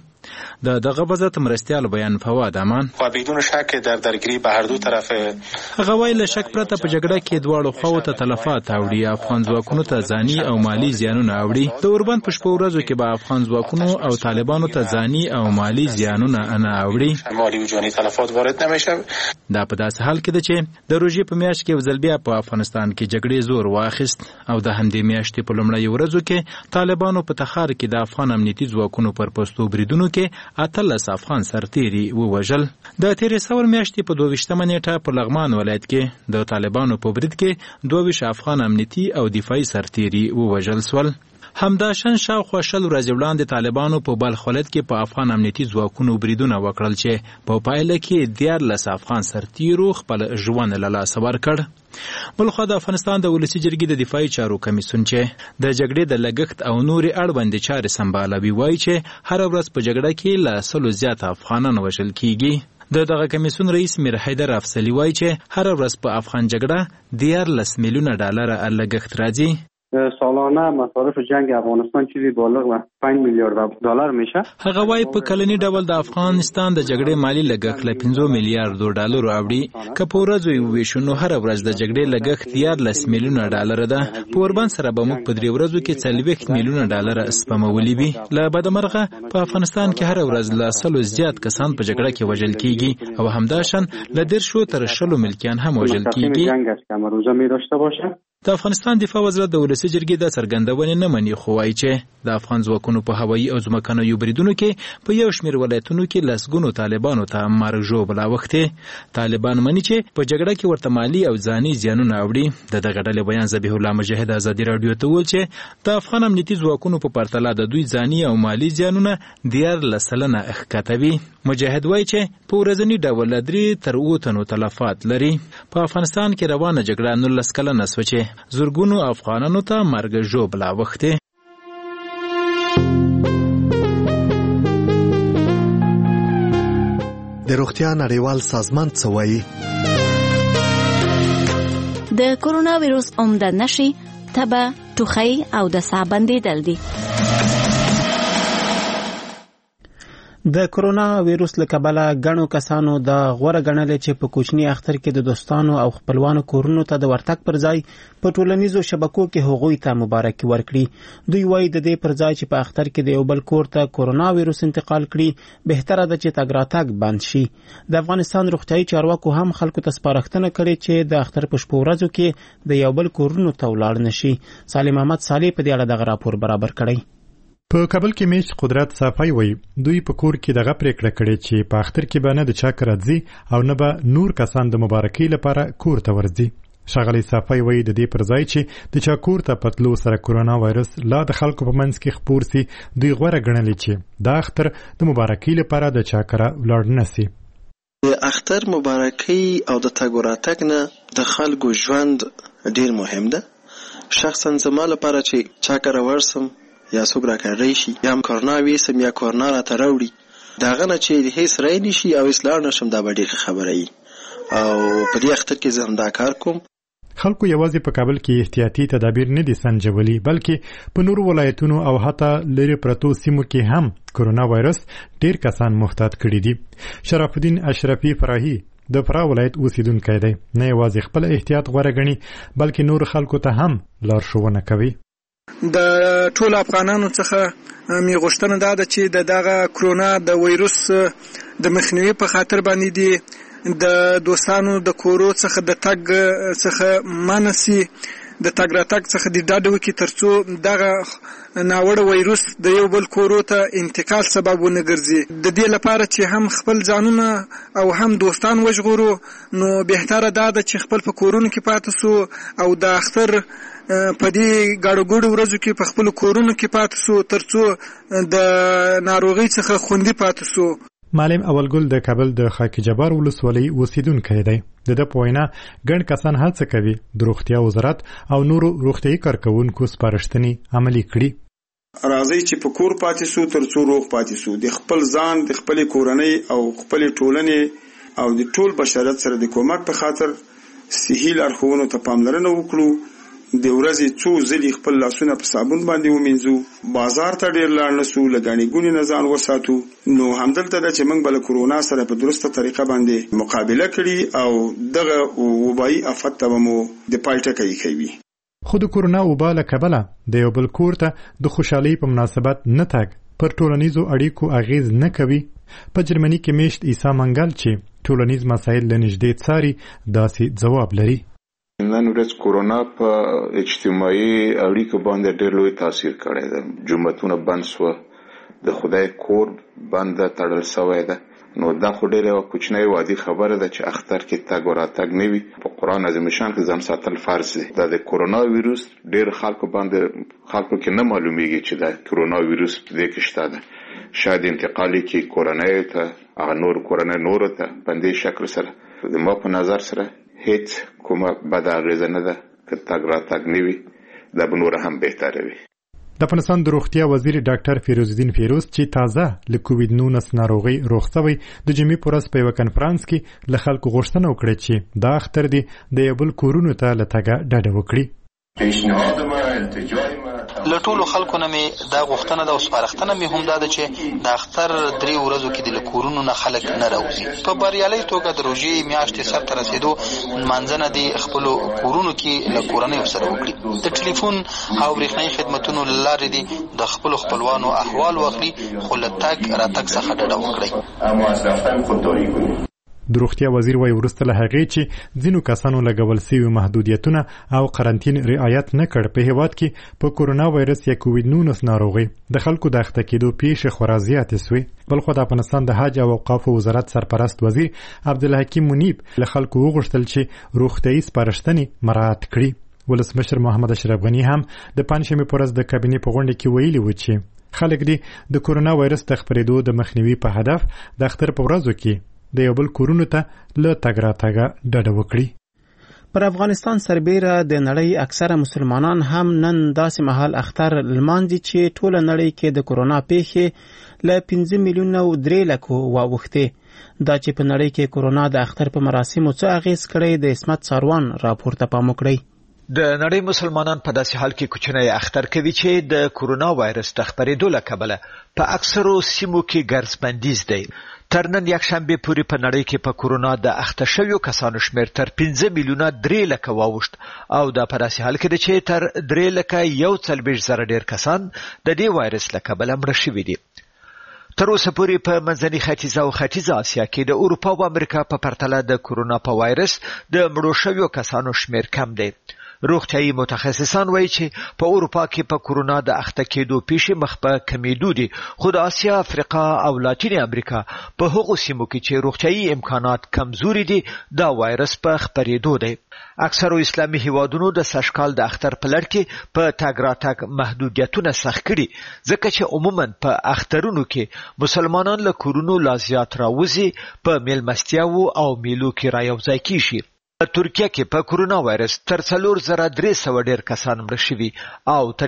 دغه وضعیت مرستیال بیان فواد امان و بدون شک در درگیری به هر دو طرف هغه وایي له شک پرته په جګړه کې دواړو خواو ته تلفات اوړي، افغان ځواکونو ته ځاني او مالي زیانونه اوړي. د اوربند په شپو ورځو کې به افغان ځواکونو او طالبانو ته ځاني او مالي زیانونه نه اوړي. مالی و جانی تلفات وارد نمیشه. دا په داسې حال کې ده چې د روژې په میاشت کې یو ځل بیا په افغانستان کې جګړې زور واخیست او د همدې میاشتې په لومړیو ورځو کې طالبانو په تخار کې د افغان امنیتي ځواکونو پر پوستو بریدونو کې 18 افغان سرتیري ووژل. د تېرې سوال میاشتې په 22مه نیټه په لغمان ولایت کې د طالبانو په برید کې 22 افغان امنیتي او دفاعي سرتیري ووژل سول. همداشان شاوخوا 20 ورځې وړاندې طالبانو په بلخ ولایت کې په افغان امنیتي ځواکونو بریدونه وکړل چې په پایله کې 14 افغان سرتیرو خپل ژوند له لاسه ورکړ. بلخوا د افغانستان د ولسي جرګې د دفاعي چارو کمیسیون چې د جګړې د لګښت او نورې اړوندې چارې سمبالوي وایي چې هره ورځ په جګړه کې له 100 زیات افغانان وژل کیږي. دغه کمیسیون رئیس میر حیدر افضلي وایي چې هره ورځ په افغان جګړه 14 میلیون ډالر لګښت راځي. سالانه مصارف جنگ افغانستان چیزی بالغ 5 میلیارد دلار میشه. هغه وايي په کلنی ډول د افغانستان د جګړې مالی لګښت له 15 میلیارډ ډالر اوړي. که په ورځو یو ویشنو هر ورځ د جګړې لګښت 14 میلیون ډالر ده. په اوربند سره به موږ په 3 ورځو کې 40 میلیون ډالر سپمولي وي. له بدمرغه په افغانستان کې هر ورځ له 100 زیات کسان په جګړه کې وژل کیږي او همداشان له 10 تر 20 ملکیان هم وژل کیږي. د افغانستان دفاع وزارت د ولسي جرګې د څرګندونې نه مني، خو وایي چې د افغان ځواکونو په هوایي او ځمکنیو بریدونو کې په یو شمېر ولایتونو کې لسګونو طالبانو ته مرګ ژوبله اوښتې. طالبان مني چې په جګړه کې ورته مالي او ځاني زیانونه اوړي. د دغه ډلې بیان ذبیح الله مجاهد ازادي راډیو ته وویل چې د افغان امنیتي ځواکونو په پرتله د دوی ځاني او مالي زیانونه 14% ښکته وي. مجاهد وایي چې په ورځني ډول 3 تر 7 تنو تلفات لري. په افغانستان کې روانه جګړه 19 کلنه سوه چې زرګونو افغانانو ته مرګ ژوبله اوښتې. د روغتیا نړیوال سازمان څه وایي؟ د کورونا ویروس عمده نښې تبه، ټوخی او د ساه بندېدل دي. د کورونا ویروس له کبله ګڼو کسانو د غوره ګڼلې چې په کوچني اختر کې د دوستانو او خپلوانو کورونو ته د ورتګ پر ځای په ټولنیزو شبکو کې هغوی ته مبارکي ورکړي. دوی وایي د دې پر ځای چې په اختر کې د یو بل کور ته کورونا ویروس انتقال کړي، بهتره ده چې تګ راتګ بند شي. د افغانستان روغتیايي چارواکو هم خلکو ته سپارښتنه کړې چې د اختر په شپو ورځو کې د یو بل کورونو ته ولاړ نشي. سالم احمد صالح په دې اړه دغه راپور برابر کړی. په کابل کې میش قدرت صافی وایي دوی په کور کې دغه پریکړه کړې چې په اختر کې به نه د چا کره ځي او نه به نور کسان د مبارکۍ لپاره کور ته ورځي. ښاغلی صافی وایي د دې پر ځای چې د چا کور ته په تلو سره کورونا وایرس لا د خلکو په منځ کې خپور سي، دوی غوره ګڼلې چې دا اختر د مبارکۍ لپاره د چا کره ولاړ نه سي. د اختر مبارکۍ او د تګ راتګ نه د خلکو ژوند ډیر مهم ده. شخصا زما لپاره چې چا کره ورسم یا څوک راکړی شي یا هم کورنا ویسم یا کورنا راته راوړي، د هغه نه چې هیڅ رای نشي او هیڅ لاړ نشم، دا به ډېره خبره وي او په دې اختر کې زه هم دا کار کوم. خلکو یوازې په کابل کې احتیاطي تدابیر نه دي سنجولي، بلکې په نورو ولایتونو او حتی لرې پرتو سیمو کې هم کورونا وایرس ډېر کسان محتاط کړي دي. شرف الدین اشرفي فراهي د فراه ولایت اوسیدونکی دی. نه یوازې خپل احتیاط غوره ګڼي بلکې نور خلکو ته هم لارښوونه کوي. د ټول افغانانو څخه می غوښتنه دا ده چې دغه کرونا د وایروس د مخنیوي په خاطر باندې دي د دوستانو د کورو څخه د تګ څخه منع سي، د تګ راتګ څخه د ډاډ وکړي ترڅو دغه ناوړه وایروس د یو بل کورو ته انتقال سبب ونه ګرځي. د دې لپاره چې هم خپل ځانونه او هم دوستان وژغورو نو بهتره دا ده چې خپل په کورونو کې پاتې سو او د اختر په دې ګاډو ګوډو ورځو کې په خپل کورونو کې پاتې سو ترڅو د ناروغي څخه خوندي پاتې سو. معلم اولګل د کابل د خاکی جبار ولسوالۍ اوسیدونکی دی. د په وینا ګڼ کسان هڅه کوي د روغتیا وزارت او نورو روغتیايي کارکونکو سپارښتنې عملي کړي. راځي چې په کور پاتې سو ترڅو روغ پاتې سو، د خپل ځان د خپل کورنۍ او خپل ټولنې او د ټول بشریت سره د کومک په خاطر صحي لارښوونو ته پاملرنه وکړو. د ورځې څو ځلې خپل لاسونه په صابون باندې ومینځو، بازار ته ډیر لاړ نسو، لګانې ګونې نه ځان وساتو. نو همدلته ده چې موږ بل کورونا سره په درسته طریقه باندې مقابله کړي او دغه وبایي آفت ته مو د پای ټکی کوي. خو د کورونا وبا له کبله د یو بل کور ته د خوشحالۍ په مناسبت نه تګ پر ټولنیزو اړیکو اغیز نه کوي. په جرمني کې میشت عیسی منګل چې ټولنیز مسایل له نږدې څاري داسې ځواب لري. نن ورځ کورونا په اجتماعي اړیکو باندې ډېر لوی تاثیر کړی دی. جوماتونه بند شوه، د خدای کور بند تړل شوی ده. نو دا خو ډېره یوه کوچنۍ وادي خبره ده چې اختر کې تګ و راتګ نه وي. په قرآن عظیم شان کې ځان ساتل فرض دی. دا د کورونا ویروس ډېر خلکو کې نه معلومیږي چې دا کورونا ویروس په دې کې شته ده. شاید انتقالي کې کورنۍ ته هغه نور کورنۍ نورو ته په دې شکل سره زما په نظر سره هیڅ کومه بد اغیزه نه ده که تګ راتګ نه وي. دا به نور هم بهتره وي. د افغانستان د روغتیا وزیر ډاکټر فیروز الدین فیروز چې تازه له کووډ 19 ناروغي روغ شوی د جمعې په ورځ په یو کنفرانس کې له خلکو غوښتنه وکړه چې دا اختر دی د یو بل کورونو ته له تګه ډډه وکړي. له ټولو خلکو نه مې دا غوښتنه ده او سپارښتنه مې هم دا ده چې د اختر 3 ورځو کې د له کورونو نه خلک نه راوځي. په بریالۍ توګه د روژې میاشتې سرته رسېدو لمانځنه د خپلو کورونو کې له کورنیو سره وکړي. د ټلیفون او برېښنایي خدمتونو له لارې دې د خپلو خپلوانو احوال واخلي، خو له تګ راتګ څخه ډډه وکړئ. د روغتیا وزیر وایي وروسته له هغې چې ځینو کسانو لګول سوي محدودیتونه او قرنطین رعایت نه کړ په هېواد کې په کورونا وایرس یا کووډ 19 ناروغي د خلکو د اخته کېدو پیښې خورا زیاتې سوې. بلخو د افغانستان د حج او اوقافو وزارت سرپرست وزیر عبدالحکیم منیب له خلکو وغوښتل چې روغتیایي سپارښتنې مراعات کړي. ولسمشر محمد اشرف غني هم د پنجشنبې په ورځ د کابینې په غونډه کې ویلي و چې خلک دې د کورونا وایرس د خپرېدو د مخنیوي په هدف د اختر په ورځو کې د یو بل کورونو ته له تګ راتګه ډډه وکړي. پر افغانستان سربیره د نړۍ اکثره مسلمانان هم نن داسې مهال اختر لمانځي چې ټوله نړۍ کې د کورونا پیښې له 5 میلیونه و 3 لکو واوښتې. دا چې په نړۍ کې کورونا د اختر په مراسمو څه اغیز کړی د اسمت ساروان راپورته پام وکړئ. د نړۍ مسلمانان په داسې حال کې کوچنی اختر کوي چې د کورونا وایرس د خپرېدو له کبله په اکثرو سیمو کې ګرځ بندیز دی. تر نن یکشنبه پورې په نړۍ کې په کورونا د اخته شویو کسانو شمېر تر 5 میلیونه 3 لکه واوښت او دا په داسې حال کې دی چې تر 3 لکه 1.4 ډېر کسان د دې وایرس له کبله مړه شوي دي. تر اوسه پورې په منځني ختیځه او ختیځه اسیا کې د اروپا او امریکا په پرتله د کورونا په وایرس د مړو شویو کسانو شمېر کم دی. روغتیايي متخصصان وایي چې په اروپا کې په کورونا د اخته کېدو پیښې مخ په کمیدو دي، خو د اسیا، افریقا او لاتین امریکا په هغو سیمو کې چې روغتیايي امکانات کمزوري دي دا وایرس په خپرېدو دی. اکثرو اسلامي هیوادونو د سږکال د اختر په لړ کې په تګ راتګ محدودیتونه سخت کړي، ځکه چې عموما په اخترونو کې مسلمانان له کورونو لا زیات راوځي، په میلمستیاوو او میلو کې رايوځای کیږي. په ترکیه کې په کورونا وایرس تر 4300 ډېر کسان مړه شوي او تر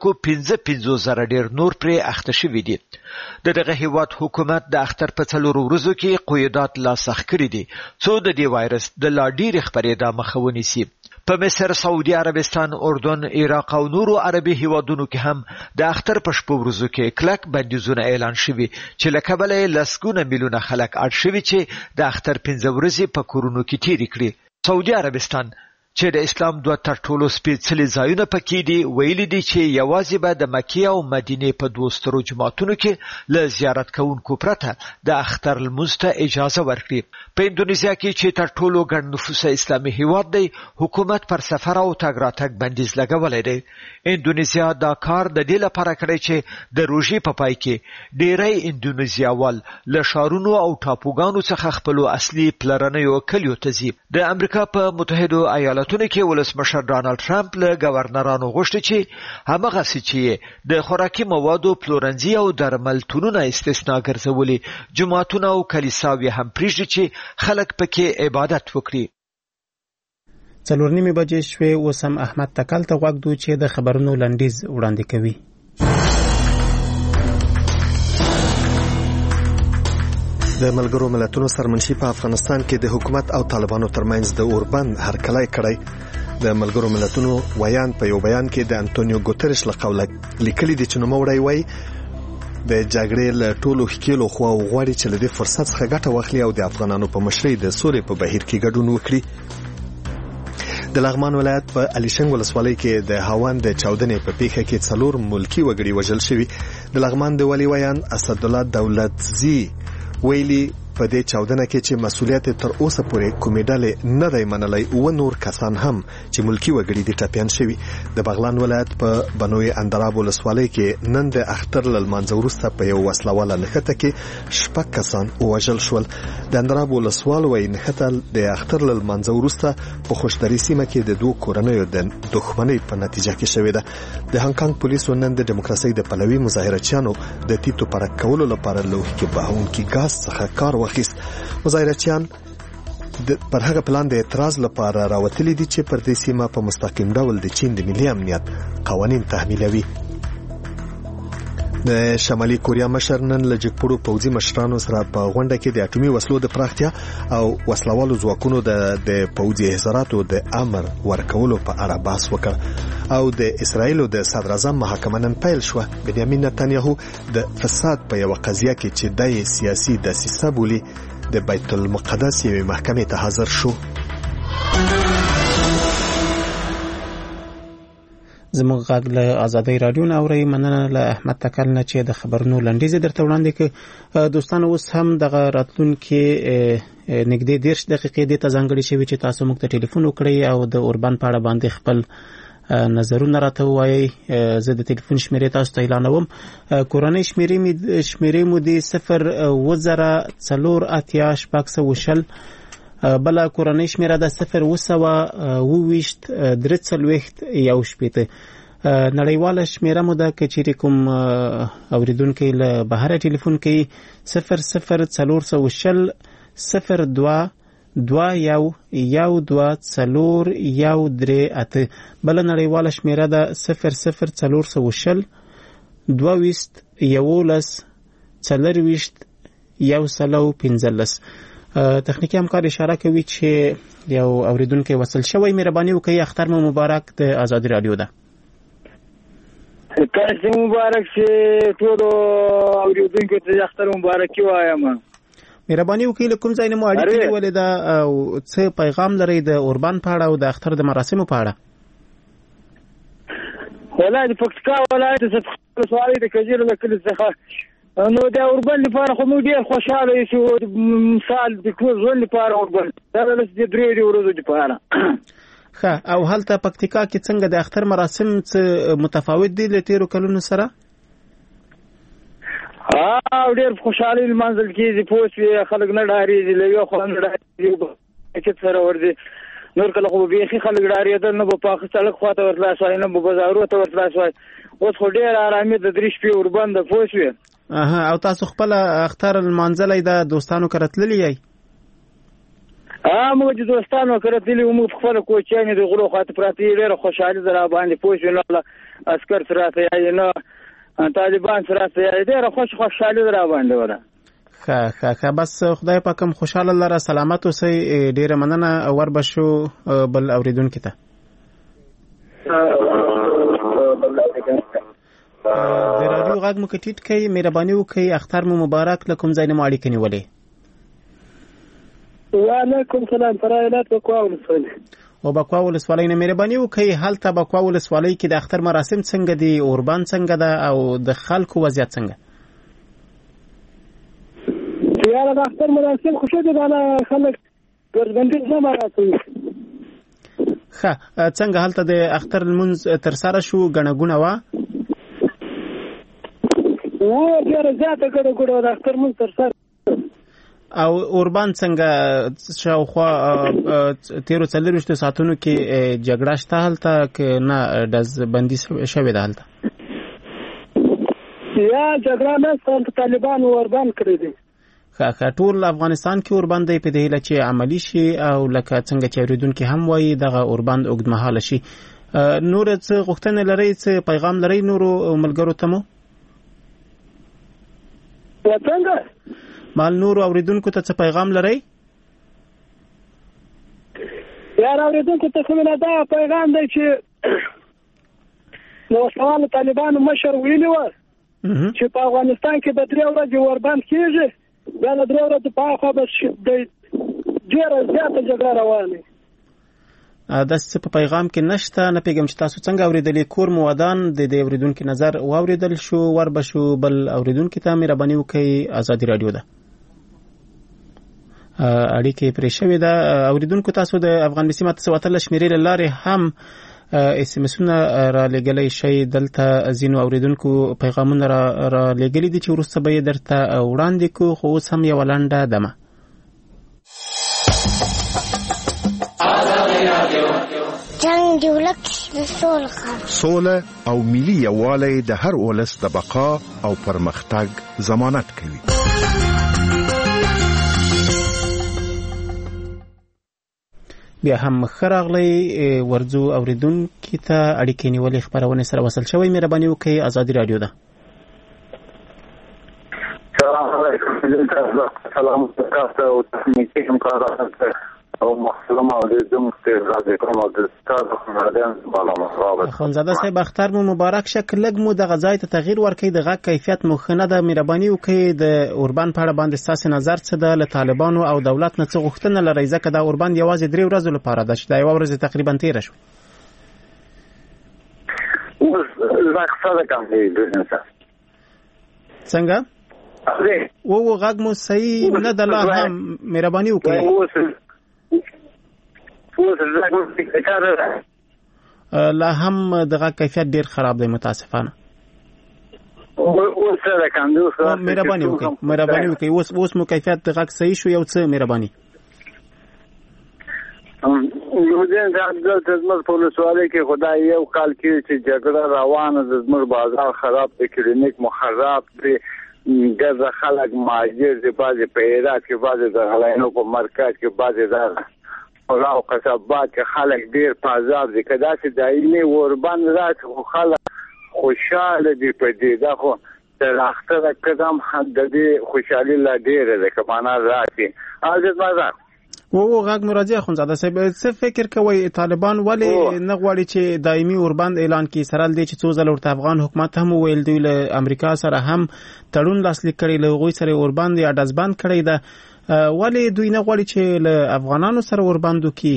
1,55,000 ډېر نور پرې اخته شوي دي. دغه هیواد حکومت د اختر په 4 ورځو کې قیودات لا سخت کړي دي څو د دې وایرس د لا ډېرې خپرېدا مخه ونیسي. په مصر، سعودي عربستان، اردن، عراق او نورو عربي هیوادونو کې هم د اختر په شپو ورځو کې کلک بندیزونه اعلان شوي چې له کبله لسګونه میلیونه خلک اړ شوي چې د اختر 15 ورځې په کورونو کې تیرې کړي. سعودي عربستان چې د اسلام دوه تر ټولو سپېڅلي ځایونه پکې دي، ویلي دي چې یوازې به د مکې او مدینې په دوه سترو جماعتونو کې له زیارت کوونکو پرته د اختر لمونځ ته اجازه ورکړي. په اندونیزیا کې چې تر ټولو ګڼ نفوسه اسلامي هیواد دی، حکومت پر سفر او تګ راتګ بندیز لګولی دی. اندونیزیا دا کار د دې لپاره کړی چې د روژې په پای کې ډیری اندونیزیاوال له ښارونو او ټاپوګانو څخه خپلو اصلي پلرنیو کلیو ته ځي. د امریکا په متحدو ایالتونو کې ولسمشر ډانلډ ټرمپ له ګورنرانو غوښتي چې همغسې چې د خوراکي موادو پلورنځي او درملتونونه استثنا ګرځولي، جوماتونه او کلیساوې هم پرېږدي چې خلک پکې عبادت وکړي. 4:30 بجې شوې. اوس هم احمد تکل ته غوږ دو چې د خبرونو لنډیز وړاندې کوي. د ملګرو ملتونو سرمنشي په افغانستان کې د حکومت او طالبانو ترمنځ د اوربند هرکلی کړی. د ملګرو ملتونو ویان په یو بیان کې د انټونیو ګوتریش له قوله لیکلي دي چې نوموړی وایي د جګړې له ټولو ښکېلو خواو غواړي چې له دې فرصت څخه ګټه واخلي او د افغانانو په مشرۍ د سولې په بهیر کې ګډون وکړي. د لغمان ولایت په الیشنګ ولسوالۍ کې د هاوند د چاودنې په پیښه کې 4 ملکی وګړي وژل شوي. د لغمان د والي ویان اسدالله دولتزی ویلي په دې چاودنه کې چې مسؤلیت تر اوسه پورې کومې ډلې نه دی منلی او نور کسان هم چې ملکی وګړي دي ټپیان شوي. د بغلان ولایت په بنوی اندراب ولسوالۍ کې نن د اختر له لمانځه وروسته په یو وسلواله نښته کې 6 کسان ووژل شول. د اندراب ولسوال وایي نښته د اختر له لمانځه وروسته په خوشدري سیمه کې د 2 کورنیو د دښمنۍ په نتیجه کې شوې ده. د هانګ پولیسو نن د دیموکراسۍ د پلوي مظاهرچیانو د تیتو پرک کولو لپاره له اوښکې بهونکي ګاز څخه کار واخیست. مظاهرچیان پر هغه پلان د اعتراض لپاره راوتلي دي چې پر دې سیمه په مستقیم ډول د چین د ملي امنیت قوانین تحمیلوي. د شمالي کوریا مشر نن له جګپړو پوځي مشرانو سره په غونډه کې د اټومي وسلو د پراختیا او وسلوالو ځواکونو د پوځي احزاراتو د امر ورکولو په اړه بحث وکړ. او د اسرایل د صدر اعظم محاکمه نن پیل شو. بنیامین نتانیاهو د فساد په یو قضیه کې چې د سیاسي دسیسه بولي د بیت المقدس یوې محکمې ته حاضر شو. زموږ غږ له آزادۍ رادیو نه اورئ. مننه له احمد تکل نه چې د خبرونو لنډیز درته وړاندې کړ. دوستانو اوس هم دغه راتلونکي نږدې 10 دقیقې د ته ځانګړې شوي چې تاسو موږ ته ټلیفون وکړئ او د اوربند په اړه باندې خپل نظرونه راته وایي. زه د ټلیفون شمیرې تاسو ته اعلانوم. کورنۍ شمیرې مو دی 0 بل کورنۍ شمیره ده 0 نړیواله شمیره مو ده که چیرې کوم اوریدونکي له بهره ټلیفون کوي 0 2 1 2 4 1 3 8. بل نړیواله شمیره ده 0 4 22 11 40 115. تخنیکی همکار اشاره کوي چې یو اوریدونکو وصل شوی. مهرباني وکړئ اختر مو مبارک. د آزادي رادیو ده. تاسو مبارک شه ټول اوریدونکو ته اختر مبارکي وایم. مهرباني وکړئ کوم ځای نه مو اړیکه نیولې ده او څه پیغام لري د اوربند په اړه او د اختر د مراسمو په اړه؟ ولای د پکتیکا ولایت څخه سوالي د کجیر له کلی څخه نو د اوربند لپاره خو موږ ډیر خوشاله یو. مثال د ټول لپاره اوربند دا د 3 ورځې لپاره ښه. او هلته پکتیکا کې څنګه د اختر مراسم متفاوت دي له تیرو کلونو سره؟ او ډیر خوشاله منځل کې پوسې خلک نه ډاري له یو خو نه ډاري چې سره ورځي. نور کله خو به خلک ډاري ده نه په پاک سړک خواته ورتلاس وای نه په بازارو ته ورتلاس وای. اوس خو ډیر آرامي د 3 شپې اوربند پوسې. او تاسو خپل اختر المنزلې د دوستانو کرتللی یې؟ موږ د دوستانو کرتللی او موږ خپل کوچیان د غلو خاطر پراتی ډیر خوشاله در باندې پوسې نه عسكر سره ته یا نه طالبان سره ته ډیر خوشاله در باندې وره. ښه بس خدای پاک هم خوشاله لره سلامت اوسئ. ډیره مننه. ور بشو بل اوریدونکو ته. د رادیو غږ مو کټیټ کړئ. مهرباني وکړئ اختر مو مبارک. لکم ځای نه مو اړیکه نیولې. وعلیکم سلام. فرایلات وکواو او بکوا ولسوالۍ نه مهرباني وکړئ هلته بکوا ولسوالۍ کې د اختر مراسم څنګه دي اوربان څنګه ده او د خلکو وضعیت څنګه یاره د اختر مراسم خوشو دي بالا خلک ګرځندې نه مراسم ښه څنګه هلته د اختر لمونځ تر سره شو ګڼه وا ډېره زیاته ګڼه د اختر لمونځ تر سره او اوربان څنګه شاوخوا 13 ساعتونو کې جګړه شته هلته که نه ډز بندي شوې ده هلته یا جګړه نه طالبان اوربان کړی دي ښه ټول افغانستان کې اوربان دی په دې هیله چې عملی شي او لکه څنګه چې اوریدونکو هم وایي دغه اوربان اوږدمهاله شي نور څه غوښتنه لرئ څه پیغام لرئ نورو ملګرو ته مو څنګه مال نورو اوریدونکو ته څه پیغام لرئ یار اوریدونکو ته څه دا پیغام دی چې نو سوال طالبانو مشر ویلی و چې په افغانستان کې به 3 ورځې اوربان کیږي دا د 3 ورځې په اخوا به ډېره زیاته جګړه روانه داسې په پیغام کې نشته نه پیغام چې تاسو څنګه اوریدلې کور مو ودان د دې اوریدونکو نظر واوریدل شو ور بشو بل اوریدونکو ته مهرباني وکړئ ازادي رادیو ده اړیکې پرې شوې ده اوریدونکو تاسو د افغان بي سي ماته وتل شمیرې لارې هم اس ام اسونه را لګلې شي دلته زینو اوریدونکو پیغامونه را لګلې دي چې ورسته به درته وړاندې کو خو اوس هم یو لنډه دمه جنگ جوړک سوله او ملي یووالی د هر ولس د بقا او پرمختګ ضمانت کوي بیا هم خراغلی ورځو اوریدونکو ته اړیکې نیولې خبرونه سره وصل شوی مهرباني وکړئ ازادي رادیو ده سلام علیکم سلام تاسو او تخنیکی همکارانو او محترم اوریدونکو راځي کوم د تاسو خبرونه بالا مخابط خانزاده صاحب اختر مو مبارک شکل لګ مو د غځای ته تغییر ورکړي د غږ کیفیت مو خنه ده مهرباني وکړئ د اوربان په اړه باندې تاسو نظر څه ده له طالبانو او دولت نه څه غوښتنه لري ځکه دا اوربان یوازې 3 ورځې لپاره ده چې دا یو ورځ تقریبا تیر شو څنګه او غږ مو صحیح نه ده لا هم مهرباني وکړئ لا هم دغه کیفیت ډیر خراب دی متاسفانه مهرباني وکړئ اوس مو کیفیت دغه صحیح شو یو څه مهرباني یو دین د زموږ په ولسوالۍ کې خدای یو کال کې چې جګړه روانه د زموږ بازار خراب دی کلینیک مو خراب دی ګرځه خلک ماجر دی بعضې په هرات کې بعضې د غلاینو په مرکز کې بعضې د او قصبات کې خلک ډیر په عذاب دي که داسې دایمي اوربان راشي خو خلک خوشحاله دي په دې دا خو تر اختره قدم د دې خوشحالي لا ډیره ده که معنا راشي حضرت مزار غږ مرادي اخوندزاده صاحب څه فکر کوئ طالبان ولې نه غواړي چې دایمي اوربند اعلان کړي سره دې چې څو ځله ورته افغان حکومت هم ویل دی له امریکا سره هم تړون لاسلیک کړی له هغوی سره اوربند یا ډزبند کړی ده ولی دوی نه غواړي چې له افغانانو سره ورباندو کی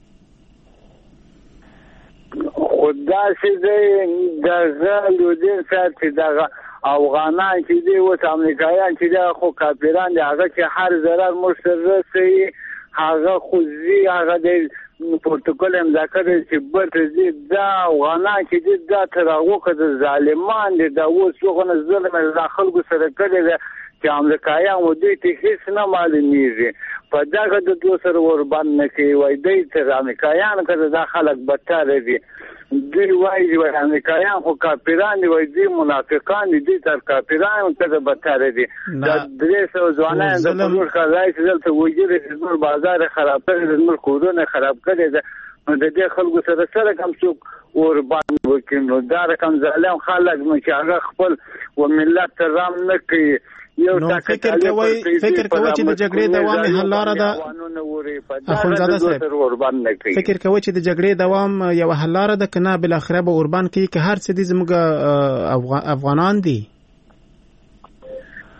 خدا چې دغه لودین سره چې دغه افغانان چې دی اوس امریکایان چې دا خو کافران دي هغه چې هر ضرر مشرسي هغه خو زی هغه د پروتوکول امضا کړی چې برته دي دا افغانان چې دي دا تر هغه که ظالمان دي دا اوس څنګه ظلم د خلکو سره کړی دی چې امریکایان و دوی ته هیڅ نه معلومیږي په دغه د دوی سره ورباندې نه کوي وایي دوی تر امریکایانو که دا خلک بدتر دي دوی وایي امریکایان خو کافران دي وایي دوی منافقان دي دوی تر کافرانو ته بدتر دي دا 300 ځوانان د پلور کړای چې دلته وګړي زموږ بازار خراب کړي زموږ کورونه خراب کړي نو د دې خلکو سره کوم څوک ورباندې وکړي نو دا رقم ظالم خلک نو چې هغه خپل و ملت ته رام نه کوي نو فکر کوي چې د جګړې دوام حل لاره ده اخوندزاده صاحب فکر کوي چې د جګړې دوام یو حل لاره ده کنه بل اخره به اوربان کې که هر څه دي زموږ افغانان دي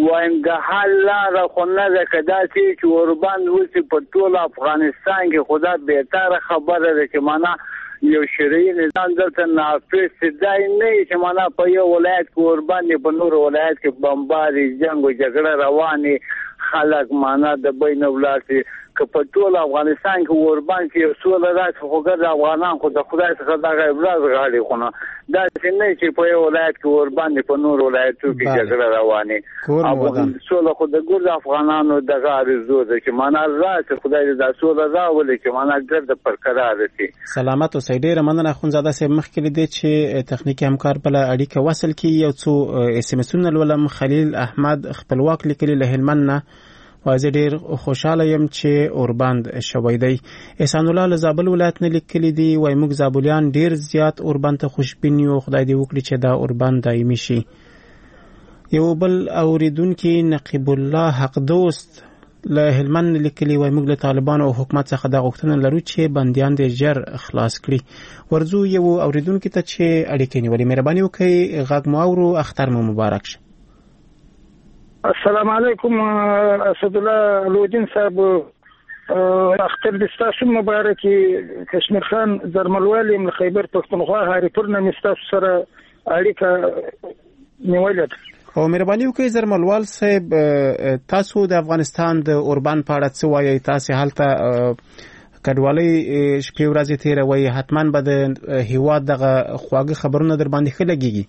وایم د حل لاره خو نه ده که داسې چې اوربند وسي په ټول افغانستان کې خو دا بهتره خبره ده چې معنا یو شرعي نظام دلته نافذ دی نه چې معنا په یو ولایت کې اوربند په نور ولایت کې بمباري جنگ او جګړه رواني خلک معنا د بین ولایت که په ټول افغانستان کې اوربند کې سوله راشي خو ګر افغانان خو د خدای څخه دغه ابراز غاړي خو نه دا څنګه چې په یو ولایت کې اوربند په نور ولایتو کې جګړه رواني افغان سوله خو د ګر افغانانو دغه ارزو ده چې معنا راځي خدای دې سوله راولي چې معنا ګرد پر قرار شي. سلامت اوسئ. ډېره مننه خونزاده صاحب. مخکې لیدې چې تخنیکی همکار بل اړیکه وصل کی یو څو اس ام اسونه ولم. خلیل احمد خپلواک لیکلي له هلمند نه وایي ډېر خوشاله یم چې اوربند شوی دی. احسان الله له زابل ولایت نه لیکلي دي وایي موږ زابلیان ډېر زیات اوربند ته خوشبین یو. خدای دې وکړي چې دا اوربند دایمي شي. یو بل اوریدونکي نقیب الله حق دوست له هلمند لیکلي وایي موږ له طالبانو او حکومت څخه دا غوښتنه لرو چې بندیان دې ژر خلاص کړي. ورځو یو اوریدونکي ته چې اړیکې نیولې. مهرباني وکړئ غږ مو اورو. اختر مو مبارک شه. السلام علیکم اسدالله لودین صاحب. اختر دې ستاسو مبارک. کشمیر خان زرملوالي له خیبر پښتونخوا هارپور نه مستاسو سره اړیکه نیولې ده. او مهرباني وکړئ زرملوال صاحب تاسو د افغانستان د اوربند په اړه څه وایي؟ تاسو هلته کډوالۍ شپې ورځې تیروئ، حتما به د هیواد دغه خواږه خبرونه در باندې ښه لګیږي.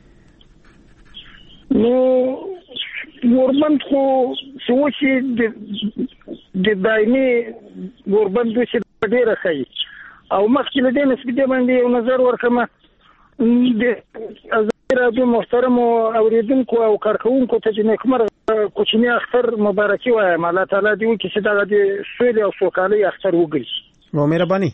نو اوربند خو چې د دایمي اوربند چې ډېره ښایي او مخکې له دې نسبت باندې یو نظر ورکړم د راډیو محترم اوریدونکو او کارکونکو ته چې نیکمرغه کوچنی اختر مبارکي وایم. الله تعالی دې وکړي چې دغه د سولې او سوکالۍ اختر وګړي. نو مهرباني.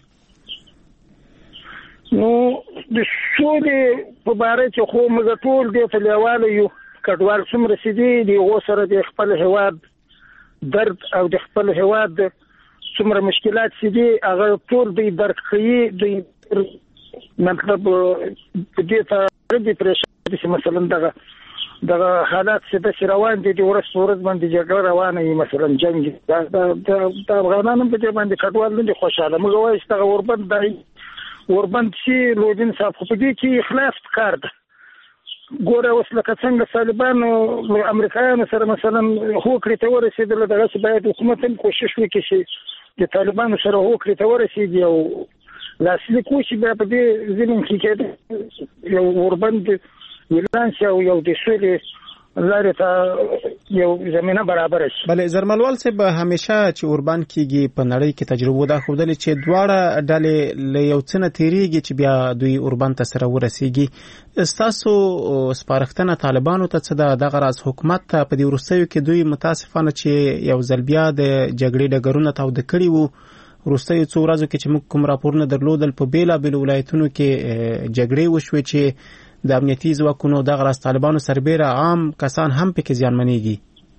نو د سولې په باره کې خو موږ ټول دې ته لیواله یو. کډوال څومره چې دي د هغو سره د خپل هیواد درد او د خپل هیواد څومره مشکلات چې دي هغه ټول دوی درک کوي. دوی مطلب دې ته ډیپریشن چې مثلا دغه حالات چې د روان دي د ورځ ورځ باندې جګړه روانه وي، مثلا جنگ د افغانانو په دې باندې کډوال نه دي خوشاله. موږ وایو چې دغه اوربند چې لودین صاحب خو په دې کې اخلاص پکار ده. ګوره اوس لکه څنګه طالبانو امریکایانو سره مثلا هوکړې ته ورسېدل، دغسې باید حکومت هم کوشش وکړي چې د طالبانو سره هوکړې ته ورسېږي او لاسلیک وشي. بیا په دې ضمن کې کېده یو اوربند اعلان شي او یو د سولې لارې ته یو زمینه برابره شي. بله زرملوال صاحب همیشه چې اوربند کېږي په نړۍ کې تجربو دا ښودلې چې دواړه ډلې له یو څه نه تېرېږي چې بیا دوی اوربند ته سره ورسېږي. ستاسو سپارښتنه طالبانو ته څه ده؟ دغه راز حکومت ته په دې وروستیو کې دوی متاسفانه چې یو ځل بیا د جګړې ډګرونه تاوده کړي وو. وروستیو څو ورځو کې چې موږ کوم راپورونه درلودل په بېلابېلو ولایتونو کې جګړې وشوې چې د امنیتي ځواکونو دغه راز طالبانو سربیره عام کسان هم پکې زیانمنېږي.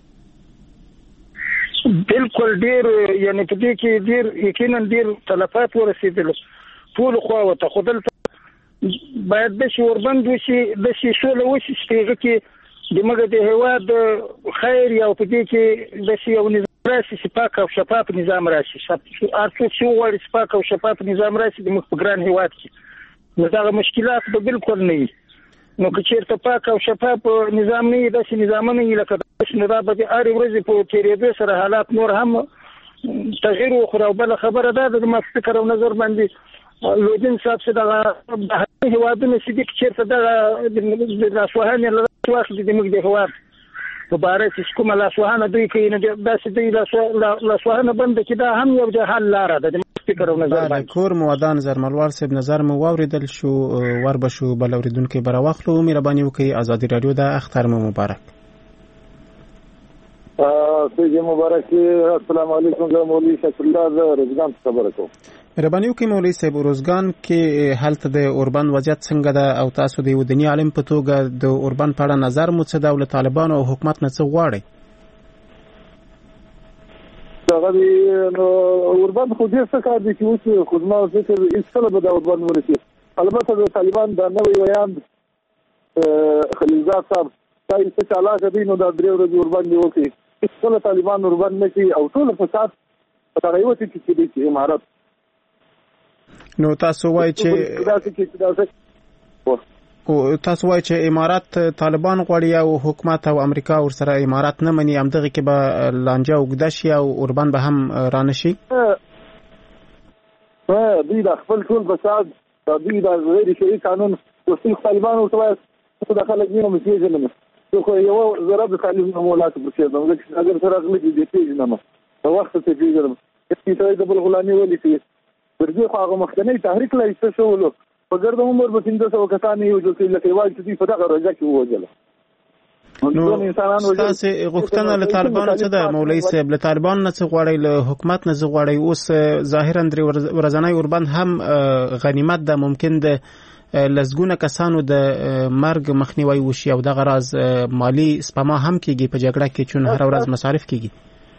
بالکل ډېر یعنې په دې کې ډېر یقینا ډېر تلفات ورسېدل ټولو خواوو ته. خو دلته باید داسې اوربند وشي، داسې سوله وشي چې په هغه کې زموږ د هېواد خیر یا په دې کې داسې یو نظام راشي چې پاک او شفاف نظام راشي. هر څوک چې وغواړي چې پاک او شفاف نظام راشي زموږ په ګران هېواد کې، نو دغه مشکلات به بالکل نه وي. نو که چېرته پاک او شفاف نظام نه وي، داسې نظامونه وي لکه داسې، نو دا به د هرې ورځې په تېرېدو سره حالات نور هم تغییر وخوري. او بله خبره دا ده د ما فکر او نظر باندې لودین صاحب چې دغه بهرني هېوادونه چې دي چېرته دغه د لاسوهنې له لاسه واخلي زموږ د هېواد په باره کې کومه لاسوهنه دوی کوي، نو داسې دوی لاسوهنه بنده کړي. دا هم یو د حل لاره ده د فکر او نظر باندې. کور مو ودان زرملوال صاحب نظر مو واورېدل شو. ور به شو بل اورېدونکی به راواخلو. مهرباني وکړئ ازادي راډیو ده. اختر مو مبارک. سیدي مبارک. السلام علیکم. زه مولوي شکر الله زه روزګان خبره کوم. مهرباني وکړئ مولوي صاحب روزګان کې هلته د اوربند وضعیت څنګه ده او تاسو د یو دیني عالم په توګه د اوربند په اړه نظر مو څه ده او له طالبانو او حکومت نه څه غواړئ؟ هغه نو اوربند خو ډېر څه کار دي چې اوس خو زما فکر هېڅکله به د اوربند ورسي. البته د طالبان د نوی ویاند خلیلزاد صاحب دا یې څه چالاکه دي نو دا 3 ورځې ورباندې وکړي ټول طالبان ورباندې نه کړي او ټول فساد په دغه یو څه کې دي چې امارات نو تاسو وایي چې امارات طالبان غواړي او حکومت او امریکا ورسره امارات نه مني همدغه کې به لانجه اوږده شي او اوربان به هم رانشي دوی د خپل ټول فساد دوی د غیر شرعي قانون وسیل طالبان ورته وایي د خلک نه مسیږي نه خو یو ضرب د طالبانو مولات پرشيدم چې اگر سره غلي دي پیژنم په وخت ته پیژنم چې د بل غلامي ولې چې ورځي خو هغه مخکنی تحریک لا ایسته شولو په ګرد عمر به 500 کسان یو چې لکه وایي چې په دغه ورځ کې ووجل نو تاسو غوښتنه له طالبانو څخه د مولوی صاحب له طالبان نه څه غواړي له حکومت نه څه غواړي اوس ظاهرا درې ورځنی اوربند هم غنیمت ده ممکن ده لزګونه کسانو د مرګ مخنیوي وشي او دغه راز مالی سپما هم کیږي په جګړه کې چون هر ورځ مصارف کیږي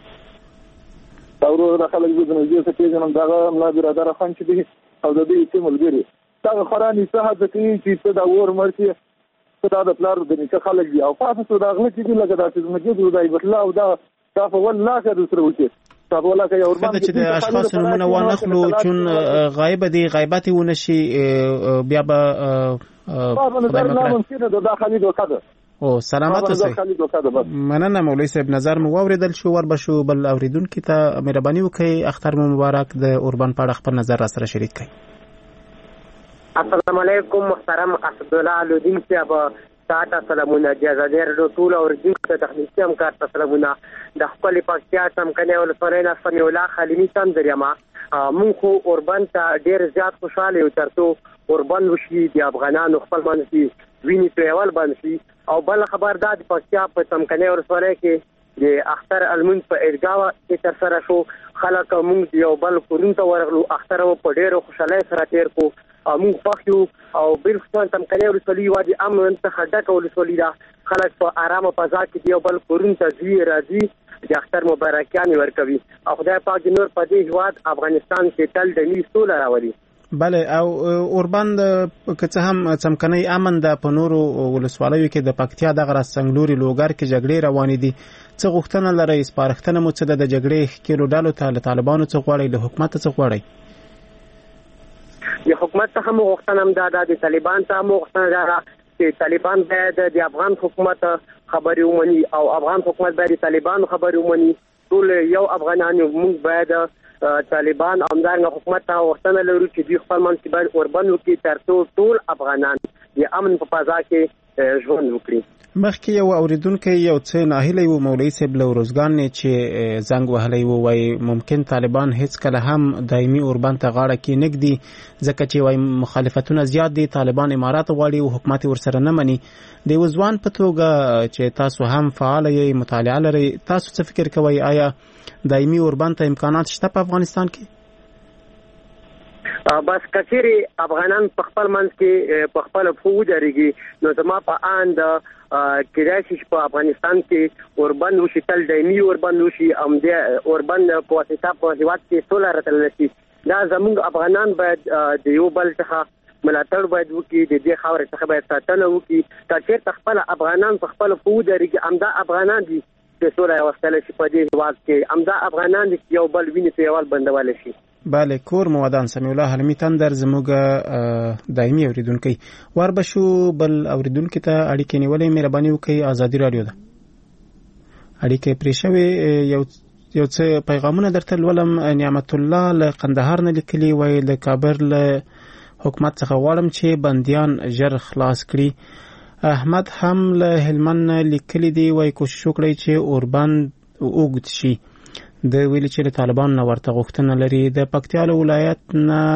او د خلک د نږدې څخه پیژنم دغه ملا برادر خان چې دی او د دې ټیم ملګری دا خوراني څه د کې چې دا ور مرسي دا د پلار د نیکه خلک دی او تاسو دا غل چې دی لکه دا چې موږ د دای بتلا او دا په والله کې سره وتی تاسو ولا کې اوربان چې د اشخاص نمونه ونخلو چون غایب دي غیبت ونشي بیا به داخلي دوکاده او سلامت اوسئ مننه مولوی صاحب نظر مو اوریدل شو ور بشو بل اوریدونکو ته مهرباني وکړئ اختر مو مبارک د اوربان په اړه خپل نظر را سره شریک کړئ السلام علیکم محترم اسدالله لودین صاحب تاسو سلامونه جزادر ټول اوریدونکو ته تخنیکی همکار ته سلامونه د خپل پاکستان سم کنه ول سورین سمي الله خلیمی سم دریما مونږ خو اوربان ته ډیر زیات خوشاله یو ترڅو اوربان وشي د افغانانو خپل باندې ویني پیوال باندې او بل خبر دا د پاکستان په سم کنه ول سورې کې د اختر المن په ارګاوه کې تر سره شو خلک مونږ یو بل کورن ته ورغلو اختر په ډیرو خوشاله سره تیر کو مونږ پخیو او بل خصوصا تم کنه ورسولي وادي امن څخه ډکه ورسولي دا خلک په آرامه فضا کې دی بل کورن ته ځي راځي د اختر مبارکیان ورکوي او خدای پاک نور په دې هواد افغانستان کې تل د نی سول راولي بله او اوربند که هم څمکنی امن د پنورو ولسوالیو کې د پکتیا د غره سنگلوري لوګر کې جګړې روانې دي څه غوښتنه لري سپارښتنه مو څه د جګړې کېلو ډالو ته طالبانو څه غواړي له حکومت څه غواړي د حکومت څخه مو غوښتنه ده د طالبان ته مو غوښتنه ده چې طالبان باید د افغان حکومت خبري ومني او افغان حکومت باید د طالبان خبري ومني ټول یو افغانانو موږ باید طالبان امدارنګ حکومت ته غوښتنه لرو چې دوی خپل منځ باید اوربند وکړي ترڅو ټول افغانان د امن په فضا کې ژوند وکړي مخکې یو اوریدونکو یو څه ناهیلی و مولوی صاحب له روزګان نه چې زنګ وهلی و وای ممکن طالبان هیڅ کله هم دایمي اوربند ته غاړه کې نګدي ځکه چې وای مخالفتونه زیات دي طالبان امارات غواړي او حکومت ورسره نه مني د وزوان په توګه چې تاسو هم فعال یې مطالعه لري تاسو څه فکر کوئ آیا دایمي اوربند ته امکانات شته په افغانستان کې بس کثیری افغانان په خپل منځ کې په خپل فوج درېږي نو زما په اند کېدای شي په افغانستان کې اوربند وشي تل دایمي اوربند وشي د اوربند په واسطه په هیواد کې سوله راتللی شي دا زموږ افغانان باید د یو بل څخه ملاتړ باید وکړي د دې خاورې څخه باید ساتنه وکړي که چېرته خپل افغانان په خپل فوج درېږي همدا افغانان دي چې سوله راوستلی شي په دې هیواد کې همدا افغانان دي چې یو بل وینې پیوال بندولی شي بله کور مودان سمیع الله حلمی تندر زموږ دایمي اوریدونکي ور بشو بل اوریدونکو ته اړیکې نیولې مهرباني وکړئ ازادي رادیو ده اړیکې پرې شوې یو څه پیغامونه درته لولم نعمت الله له قندهار نه لیکلي وای له کابر له حکومت څخه غواړم چې بندیان ژر خلاص کړي احمد هم له هلمند لیکلي دی وای کوشش وکړي چې اوربند اوږد شي د ویلي چې د طالبان نه ورته غوښتنه لري د پکتیا ولایت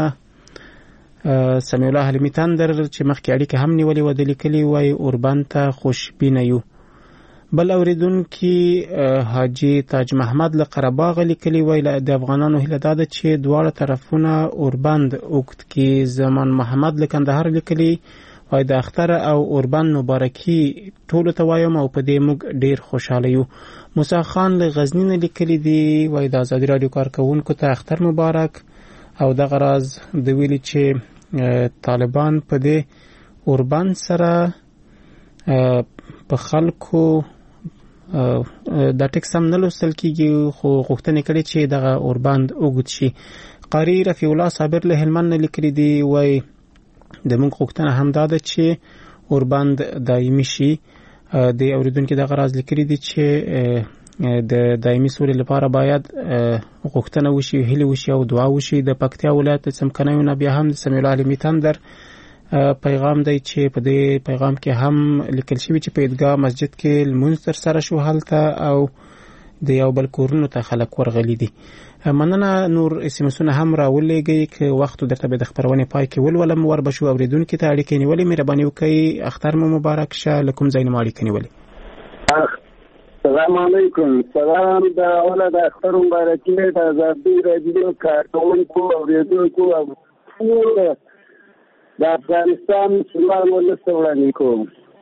نه سمیع الله حلمی تندر چې مخکې اړیکه هم نیولې و د لیکلي وای اوربند ته خوشبینه یو بل اوریدونکي حاجی تاج محمد له قرهباغ لیکلي وای د افغانانو هیله ده چې دواړه طرفونه اوربند اوږد کړي زمان محمد له کندهار لیکلي وای د اختر او اوربند مبارکي ټولو ته وایم او په دې موږ ډیر خوشاله یو موسی خان له غزنی نه لیکلي دی وای د ازادي رادیو کارکونکو ته اختر مبارک او دغه راز د ویلي چې طالبان په دې اوربند سره په خلکو دا ټیکس هم نه لوستل کیږي خو غوښتنه کړې چې دغه اوربند اوږد شي. قاری رفیع الله صابر له هلمند نه لیکلي دي وای د موږ غوښتنه هم دا ده چې اوربند دایمي شي. د اوریدونکو دغه راز لیکلي دي چې د دایمي سولې لپاره باید غوښتنه وشي، هیله وشي او دعا وشي. د پکتیا ولایت څمکنیو بیا هم د سمیع الله علمي تندر پیغام دی چې په دې پیغام کې هم لیکل شوی چې په عیدګاه مسجد کې لمونځ ترسره شو هلته او د یو بل کورونو ته خلک ورغلي دي. مننه. نور اسمسونه هم راولېږئ که وخت درته به د خپرونې پای کې ولولم ور بشو اوریدونکو ته اړیکې نیولې. مهرباني وکړئ اختر مو مبارک شه. له کوم ځای نه اړیکې نیولې؟ السلام علیکم. سلام د اوله د اختر مبارکي د آزادۍ راډیو کارکونکو اوریدونکو او د افغانستان مسلمان ولس ته وړاندې کوم.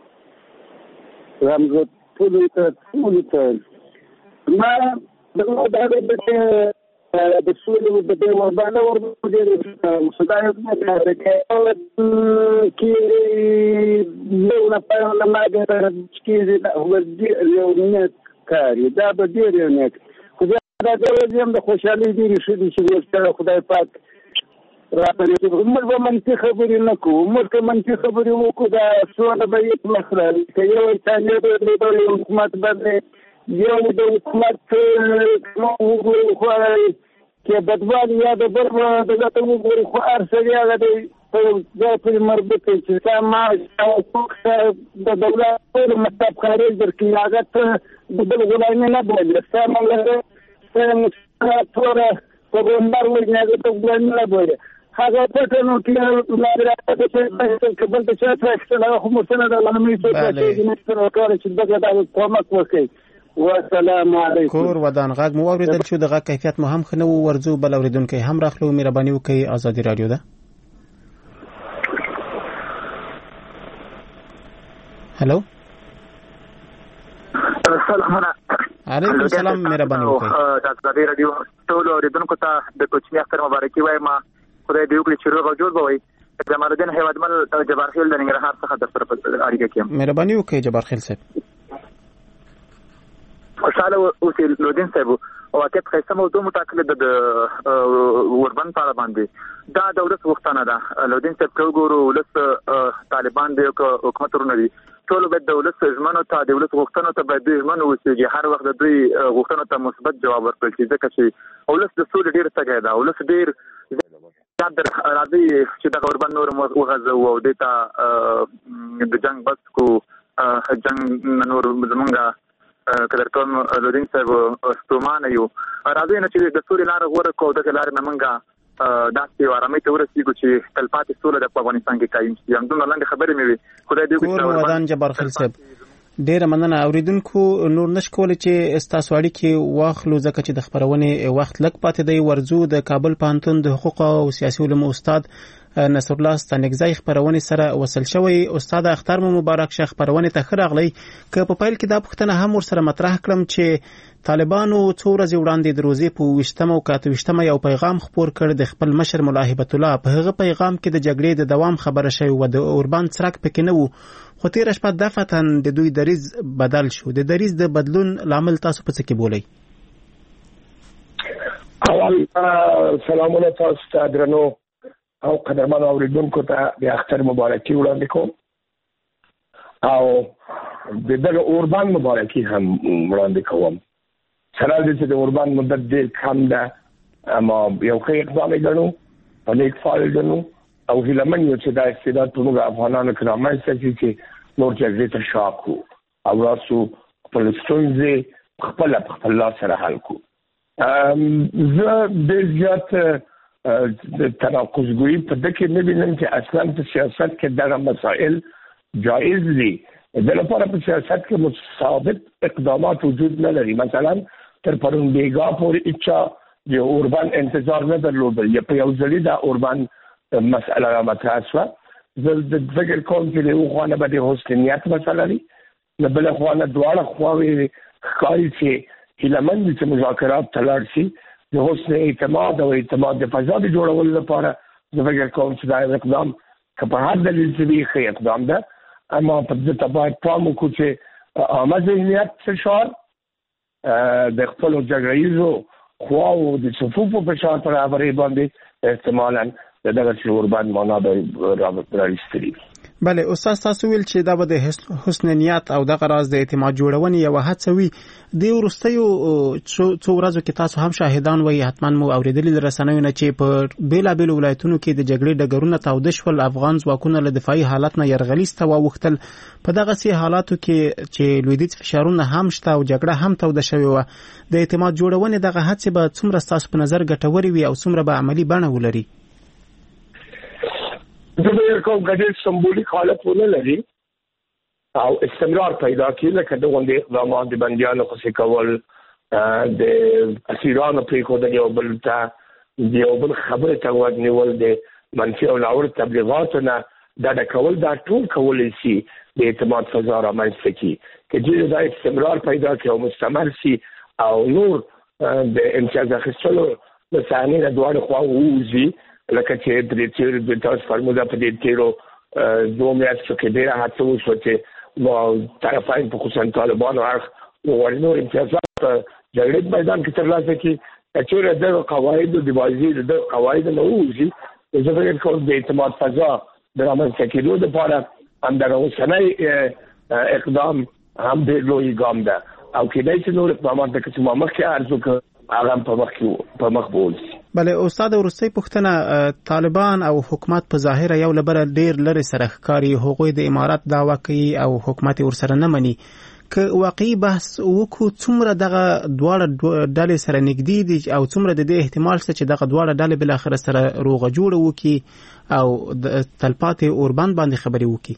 رمضان ټولو ته ما دغه د سولې د دې وربانه ورباندې خدای دې کې یو نه ما د چې یو نه کاری دا به ډېر نه خدای دې هم د خوشحالي دې چې خدای پاک راپرې موږ به منطقي خبرې نه کوو. موږ که منطقي خبرې وکړو دا سوله به یې مخرل که یو انسان یو حکومت باندې یو د حکومت وګورو خو کې بدوالي یا د بل دغه وګورو خو هر سړی هغه دی په ځای پورې مربوط دی چې ستا معاش او حقوق د دولت ټول مصرف خارج درکړي هغه ته د بل غلامي نه بولي. ستا مملکت ستا ټوله په ګوندار وژني هغه ته غلامي نه بولي. هغه پټنو کې لاره چې کبل ته چې راځي هغه خو مسنه د علمي څه چې نه ستنه کار چې دغه د کومک وکړي. والسلام علیکم. کور ودان غږ مو اوریدل شو. دغه کیفیت مو هم خنو ورزو بل اوریدونکو هم راخلو. مهرباني وکړئ آزادي رادیو ده. هلو السلام علیکم. السلام. مهرباني وکړئ د آزادي رادیو ټول اوریدونکو ته د کوچنی اختر مبارکي وایم. خدای دې وکړي چې روغ او جوړ بوي. جمال الدین هیوادمل جبارخیل د ننګرهار څخه د سره اړیکه کوم. مهرباني وکړئ جبارخیل صاحب. خوشاله اوسئ لودین صاحب. واقعیت خیسته موضوع متأکد د اوربند په اړه باندې دا د ولس غوښتنه ده. لودین صاحب که وګورو ولس طالبان دی او حکومت ورونه دي ټول باید د ولس ژمنو ته د ولس غوښتنو ته باید ژمن اوسېږي. هر وخت د دوی غوښتنو ته مثبت جواب ورکړل شي ځکه چې ولس د سولې ډېر تږی ده. ولس ډېر در راځي چې دغه اوربند نور وغځو او دې ته د جنگ بس کو جنگ نور زمونږه کله کوم لودین صاحب ستومانه یو راځي نه چې د سولې لار غوړه کو د لار نه منګه داسې آرامي ته ورسېږو چې تلپاتې سوله د افغانستان کې قایم شي. هم دومره لاندې خبرې مې وي. خدای دې وکړي. کور ودان جبارخیل صاحب ډیره مننه. اوریدونکو نور نش کولای چې استاسو اړیکې واخلو ځکه چې د خبرونې وخت لږ پاتې دی. ورزو د کابل پوهنتون د حقوق او سیاسي علومو استاد نصر الله ستانګزای خبرونه سره وصل شوی. استاد اختر مو مبارک شه. خبرونه ته خراغلی که په پیل کې دا پوښتنه هم ور سره مطرح کړم چې طالبانو څو ورځې وړاندې د روزي په 20 او 21 یو پیغام خپور کړ د خپل مشر ملا هیبت الله. په هغه پیغام کې د جګړې د دوام خبره شوی و. د اوربند څرک پکې نه وو خو تیر شپه دفتن د دوی دریز بدل شو. د دریز د بدلون لامل تاسو په څه کې بولئ؟ اول سلامونه تاسو ته درنو او قدرمن اوریدونکو ته د اختر مبارکي وړاندې کوم او د دغه اوربند مبارکي هم وړاندې کوم. سره د دې اوربند مدت ډېر کم ده اما یو ښه اقدام ګڼو او نیک فعال ګڼو او هیلمن یو چې دا استعداد په موږ افغانانو کې رامنځته شي چې نور جګړې ته شا کړو او راسو خپل ستونزې خپل لاس سره حل کړو. زه ډېر زیات د تناقضګویي په دې کې نه وینم چې اصلا په سیاست کې دغه مسائل جایز دي. د لپاره په سیاست کې ثابت اقدامات وجود نه لري. مثلا تر پرون بیګا پورې اچا د اوربند انتظار نه درلودل یا په یو ځلې د اوربند مسأله مطرح شوه. زه د فکر کوم چې له خوانه به د حسنیت مسله لري نه بل خوانه دواړه خواوې ښکاري چې هیلمن دي چې مذاکرات تلاړ شي د حسن اعتماد او اعتماد د فضا د جوړولو لپاره. زه فکر کوم چې دا اقدام که په هر دلیل چې ښه اقدام ده اما په دې ته باید پام وکړو چې عامه ذهنیت فشار د خپل جګړیزو خواو د صفوفو فشار پر برابرۍ باندې احتمالاً دغه اوربند معنا به راوستري. بله استاد تاسو ویل چې دا به د حسن نیت او دغه راز د اعتماد جوړونې یو هڅه وي. د وروستیو څو ورځو کې تاسو هم شاهدان وي، حتما مو اوریدلي د رسنیو نه چې په بیلابیلو ولایتونو کې د جګړې ډګرونه تاوده شول، افغان ځواکونه له دفاعي حالت نه یرغلیز ته واوښتل. په دغه سي حالاتو کې چې لویدیځ فشارونه هم شته او جګړه هم توده شوې وه، د اعتماد جوړونې دغه هڅې به څومره ستاسو په نظر ګټورې وي او څومره به عملي بڼه ولري؟ د دې کوم ګډ سمبولیک حالت ونه لري او استمرار پیدا کړي، لکه د غونډې اقدامات د بندیانو خصوصي کول، د اسیرانو پریښودل، یو بل ته د یو بل خبرې ته غوږ نیول، د منفي او ناوړه تبلیغاتو نه ډډه کول، دا ټول کولی شي د اعتماد فضا رامنځته کړي. که چېرې دا استمرار پیدا کړي او مستمر شي او نور د امتیاز اخیستلو د صحنې نه دواړو خواوو ووځي، لکه چې د تاسو فرموده په دې تیرو 2 میاشتو کې ډېره هڅه وشوه چې طرفین په خصوصا طالبانو اړخ وغواړي نور امتیازات په جګړې میدان کې ترلاسه کړي. که چېرې دغه قواعدو د بازي د قواعدو نه ووځي، زه فکر کوم د اعتماد فضا د رامنځته کېدو دپاره همدغه اوسنی اقدام هم ډېر لوی ګام ده او کېدای شي نور اقدامات لکه چې ما مخکې عرض وکړ هغه په مخ بوځي. بله استاد، وروستۍ پوښتنه، طالبان او حکومت په ظاهره یو له بله ډېر لرې سره ښکاري، هغوی د امارت دعوه کوي او حکومت یې ورسره نه مني. که واقعي بحث وکړو، څومره دغه دواړه ډلې سره نږدې دي او څومره د دې احتمال شته چې دغه دواړه ډلې بالاخره سره روغه جوړه وکړي او د تلپاتې اوربند باندې خبرې وکړي؟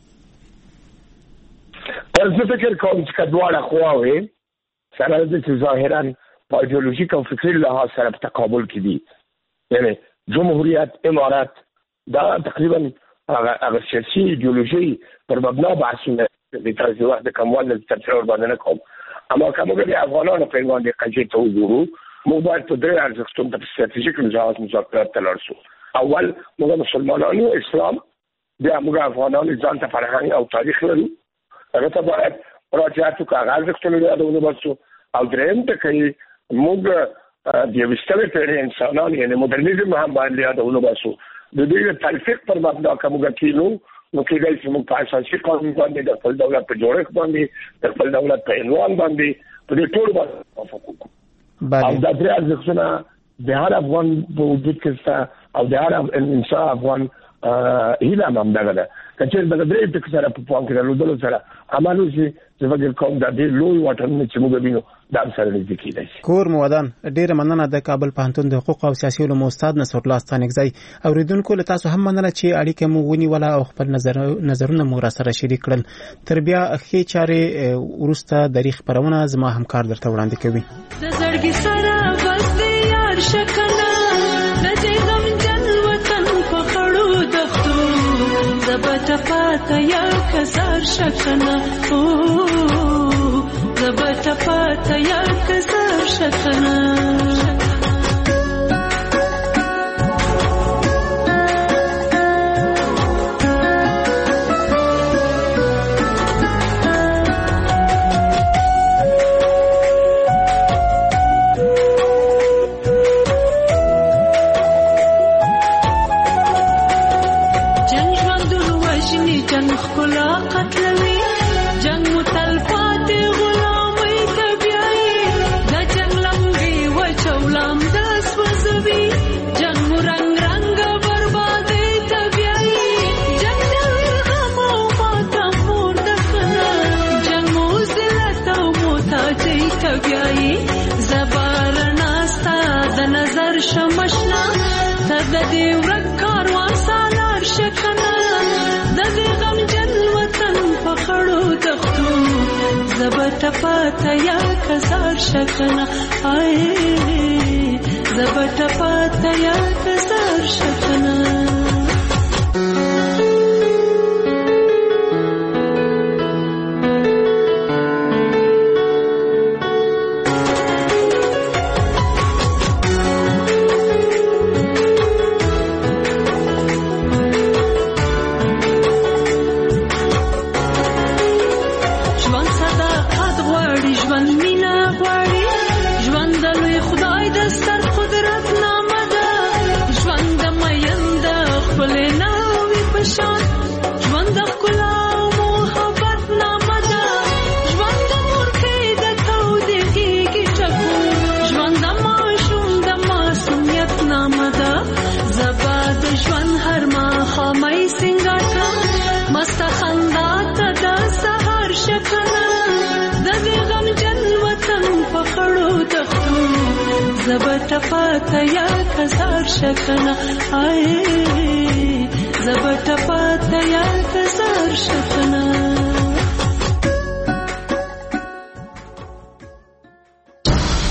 زه فکر کوم چې دواړه خواوې سره چې ظاهراً په ایدئولوژیک او فکري لحاظ سره په تقابل کې دي، یعنی جمهوریت امارات دا تقریبا هغه سیاسي ایدئولوژي پر مبنا بحثونه د تاسو وخت د کموال د تفسیر باندې نه کوم، اما کومه د افغانانو په باندې قضیه ته وګورو، موږ باید په درې ارزښتونو په ستراتیژیک لحاظ مذاکرات ته لاړ شو. اول موږ مسلمانانو اسلام، بیا موږ افغانانو ځان ته فرهنګ او تاریخ لرو، هغه ته باید راجعات وکړو، هغه ارزښتونه یادونه وکړو. او درېم ته کوي موږ د یوستلې پیړۍ انسانان یعنی مدرنیزم هم باندې یادونه وکړو. د دې تلفیق پر مبنا کومه کېلو نو کېدای شي موږ په اساسي قانون باندې د خپل دولت په جوړښت باندې د خپل دولت په عنوان باندې په دې ټول باندې موافق وکړو. او دا درې ارزښتونه د هر افغان په وجود کې شته او د هر انسان افغان هیله هم دغه ده. که چېرې دغه درې ټکي سره په پام کې درلودلو سره عمل وشي، زه فکر کوم دا ډېر لوی واټنونه چې موږ وینو دا هم سره نږدې کېدای شي. کور مو ودان، ډېره مننه د کابل پوهنتون د حقوق او سیاسي علومو استاد نصرالله ستانکزی. اوریدونکو له تاسو هم مننه چې اړیکه مو ونیوله او خپل نظرونه مو راسره شریک کړل. تر بیا ښې چارې وروسته دری خپرونه زما همکار درته وړاندې کوي. زبتا پاتا یا کسار شکنا، زبتا پاتا یا کسار شکنا. شمشنا تددي ورکار وانسالار شکنا، ددي غم جن وطن پخړو دختو، زبتا پاتا یا کسار شکنا، آئے زبتا پاتا یا کسار شکنا. زبټ پاته یا کزار شکنه آی زبټ پاته یا کزار شکنه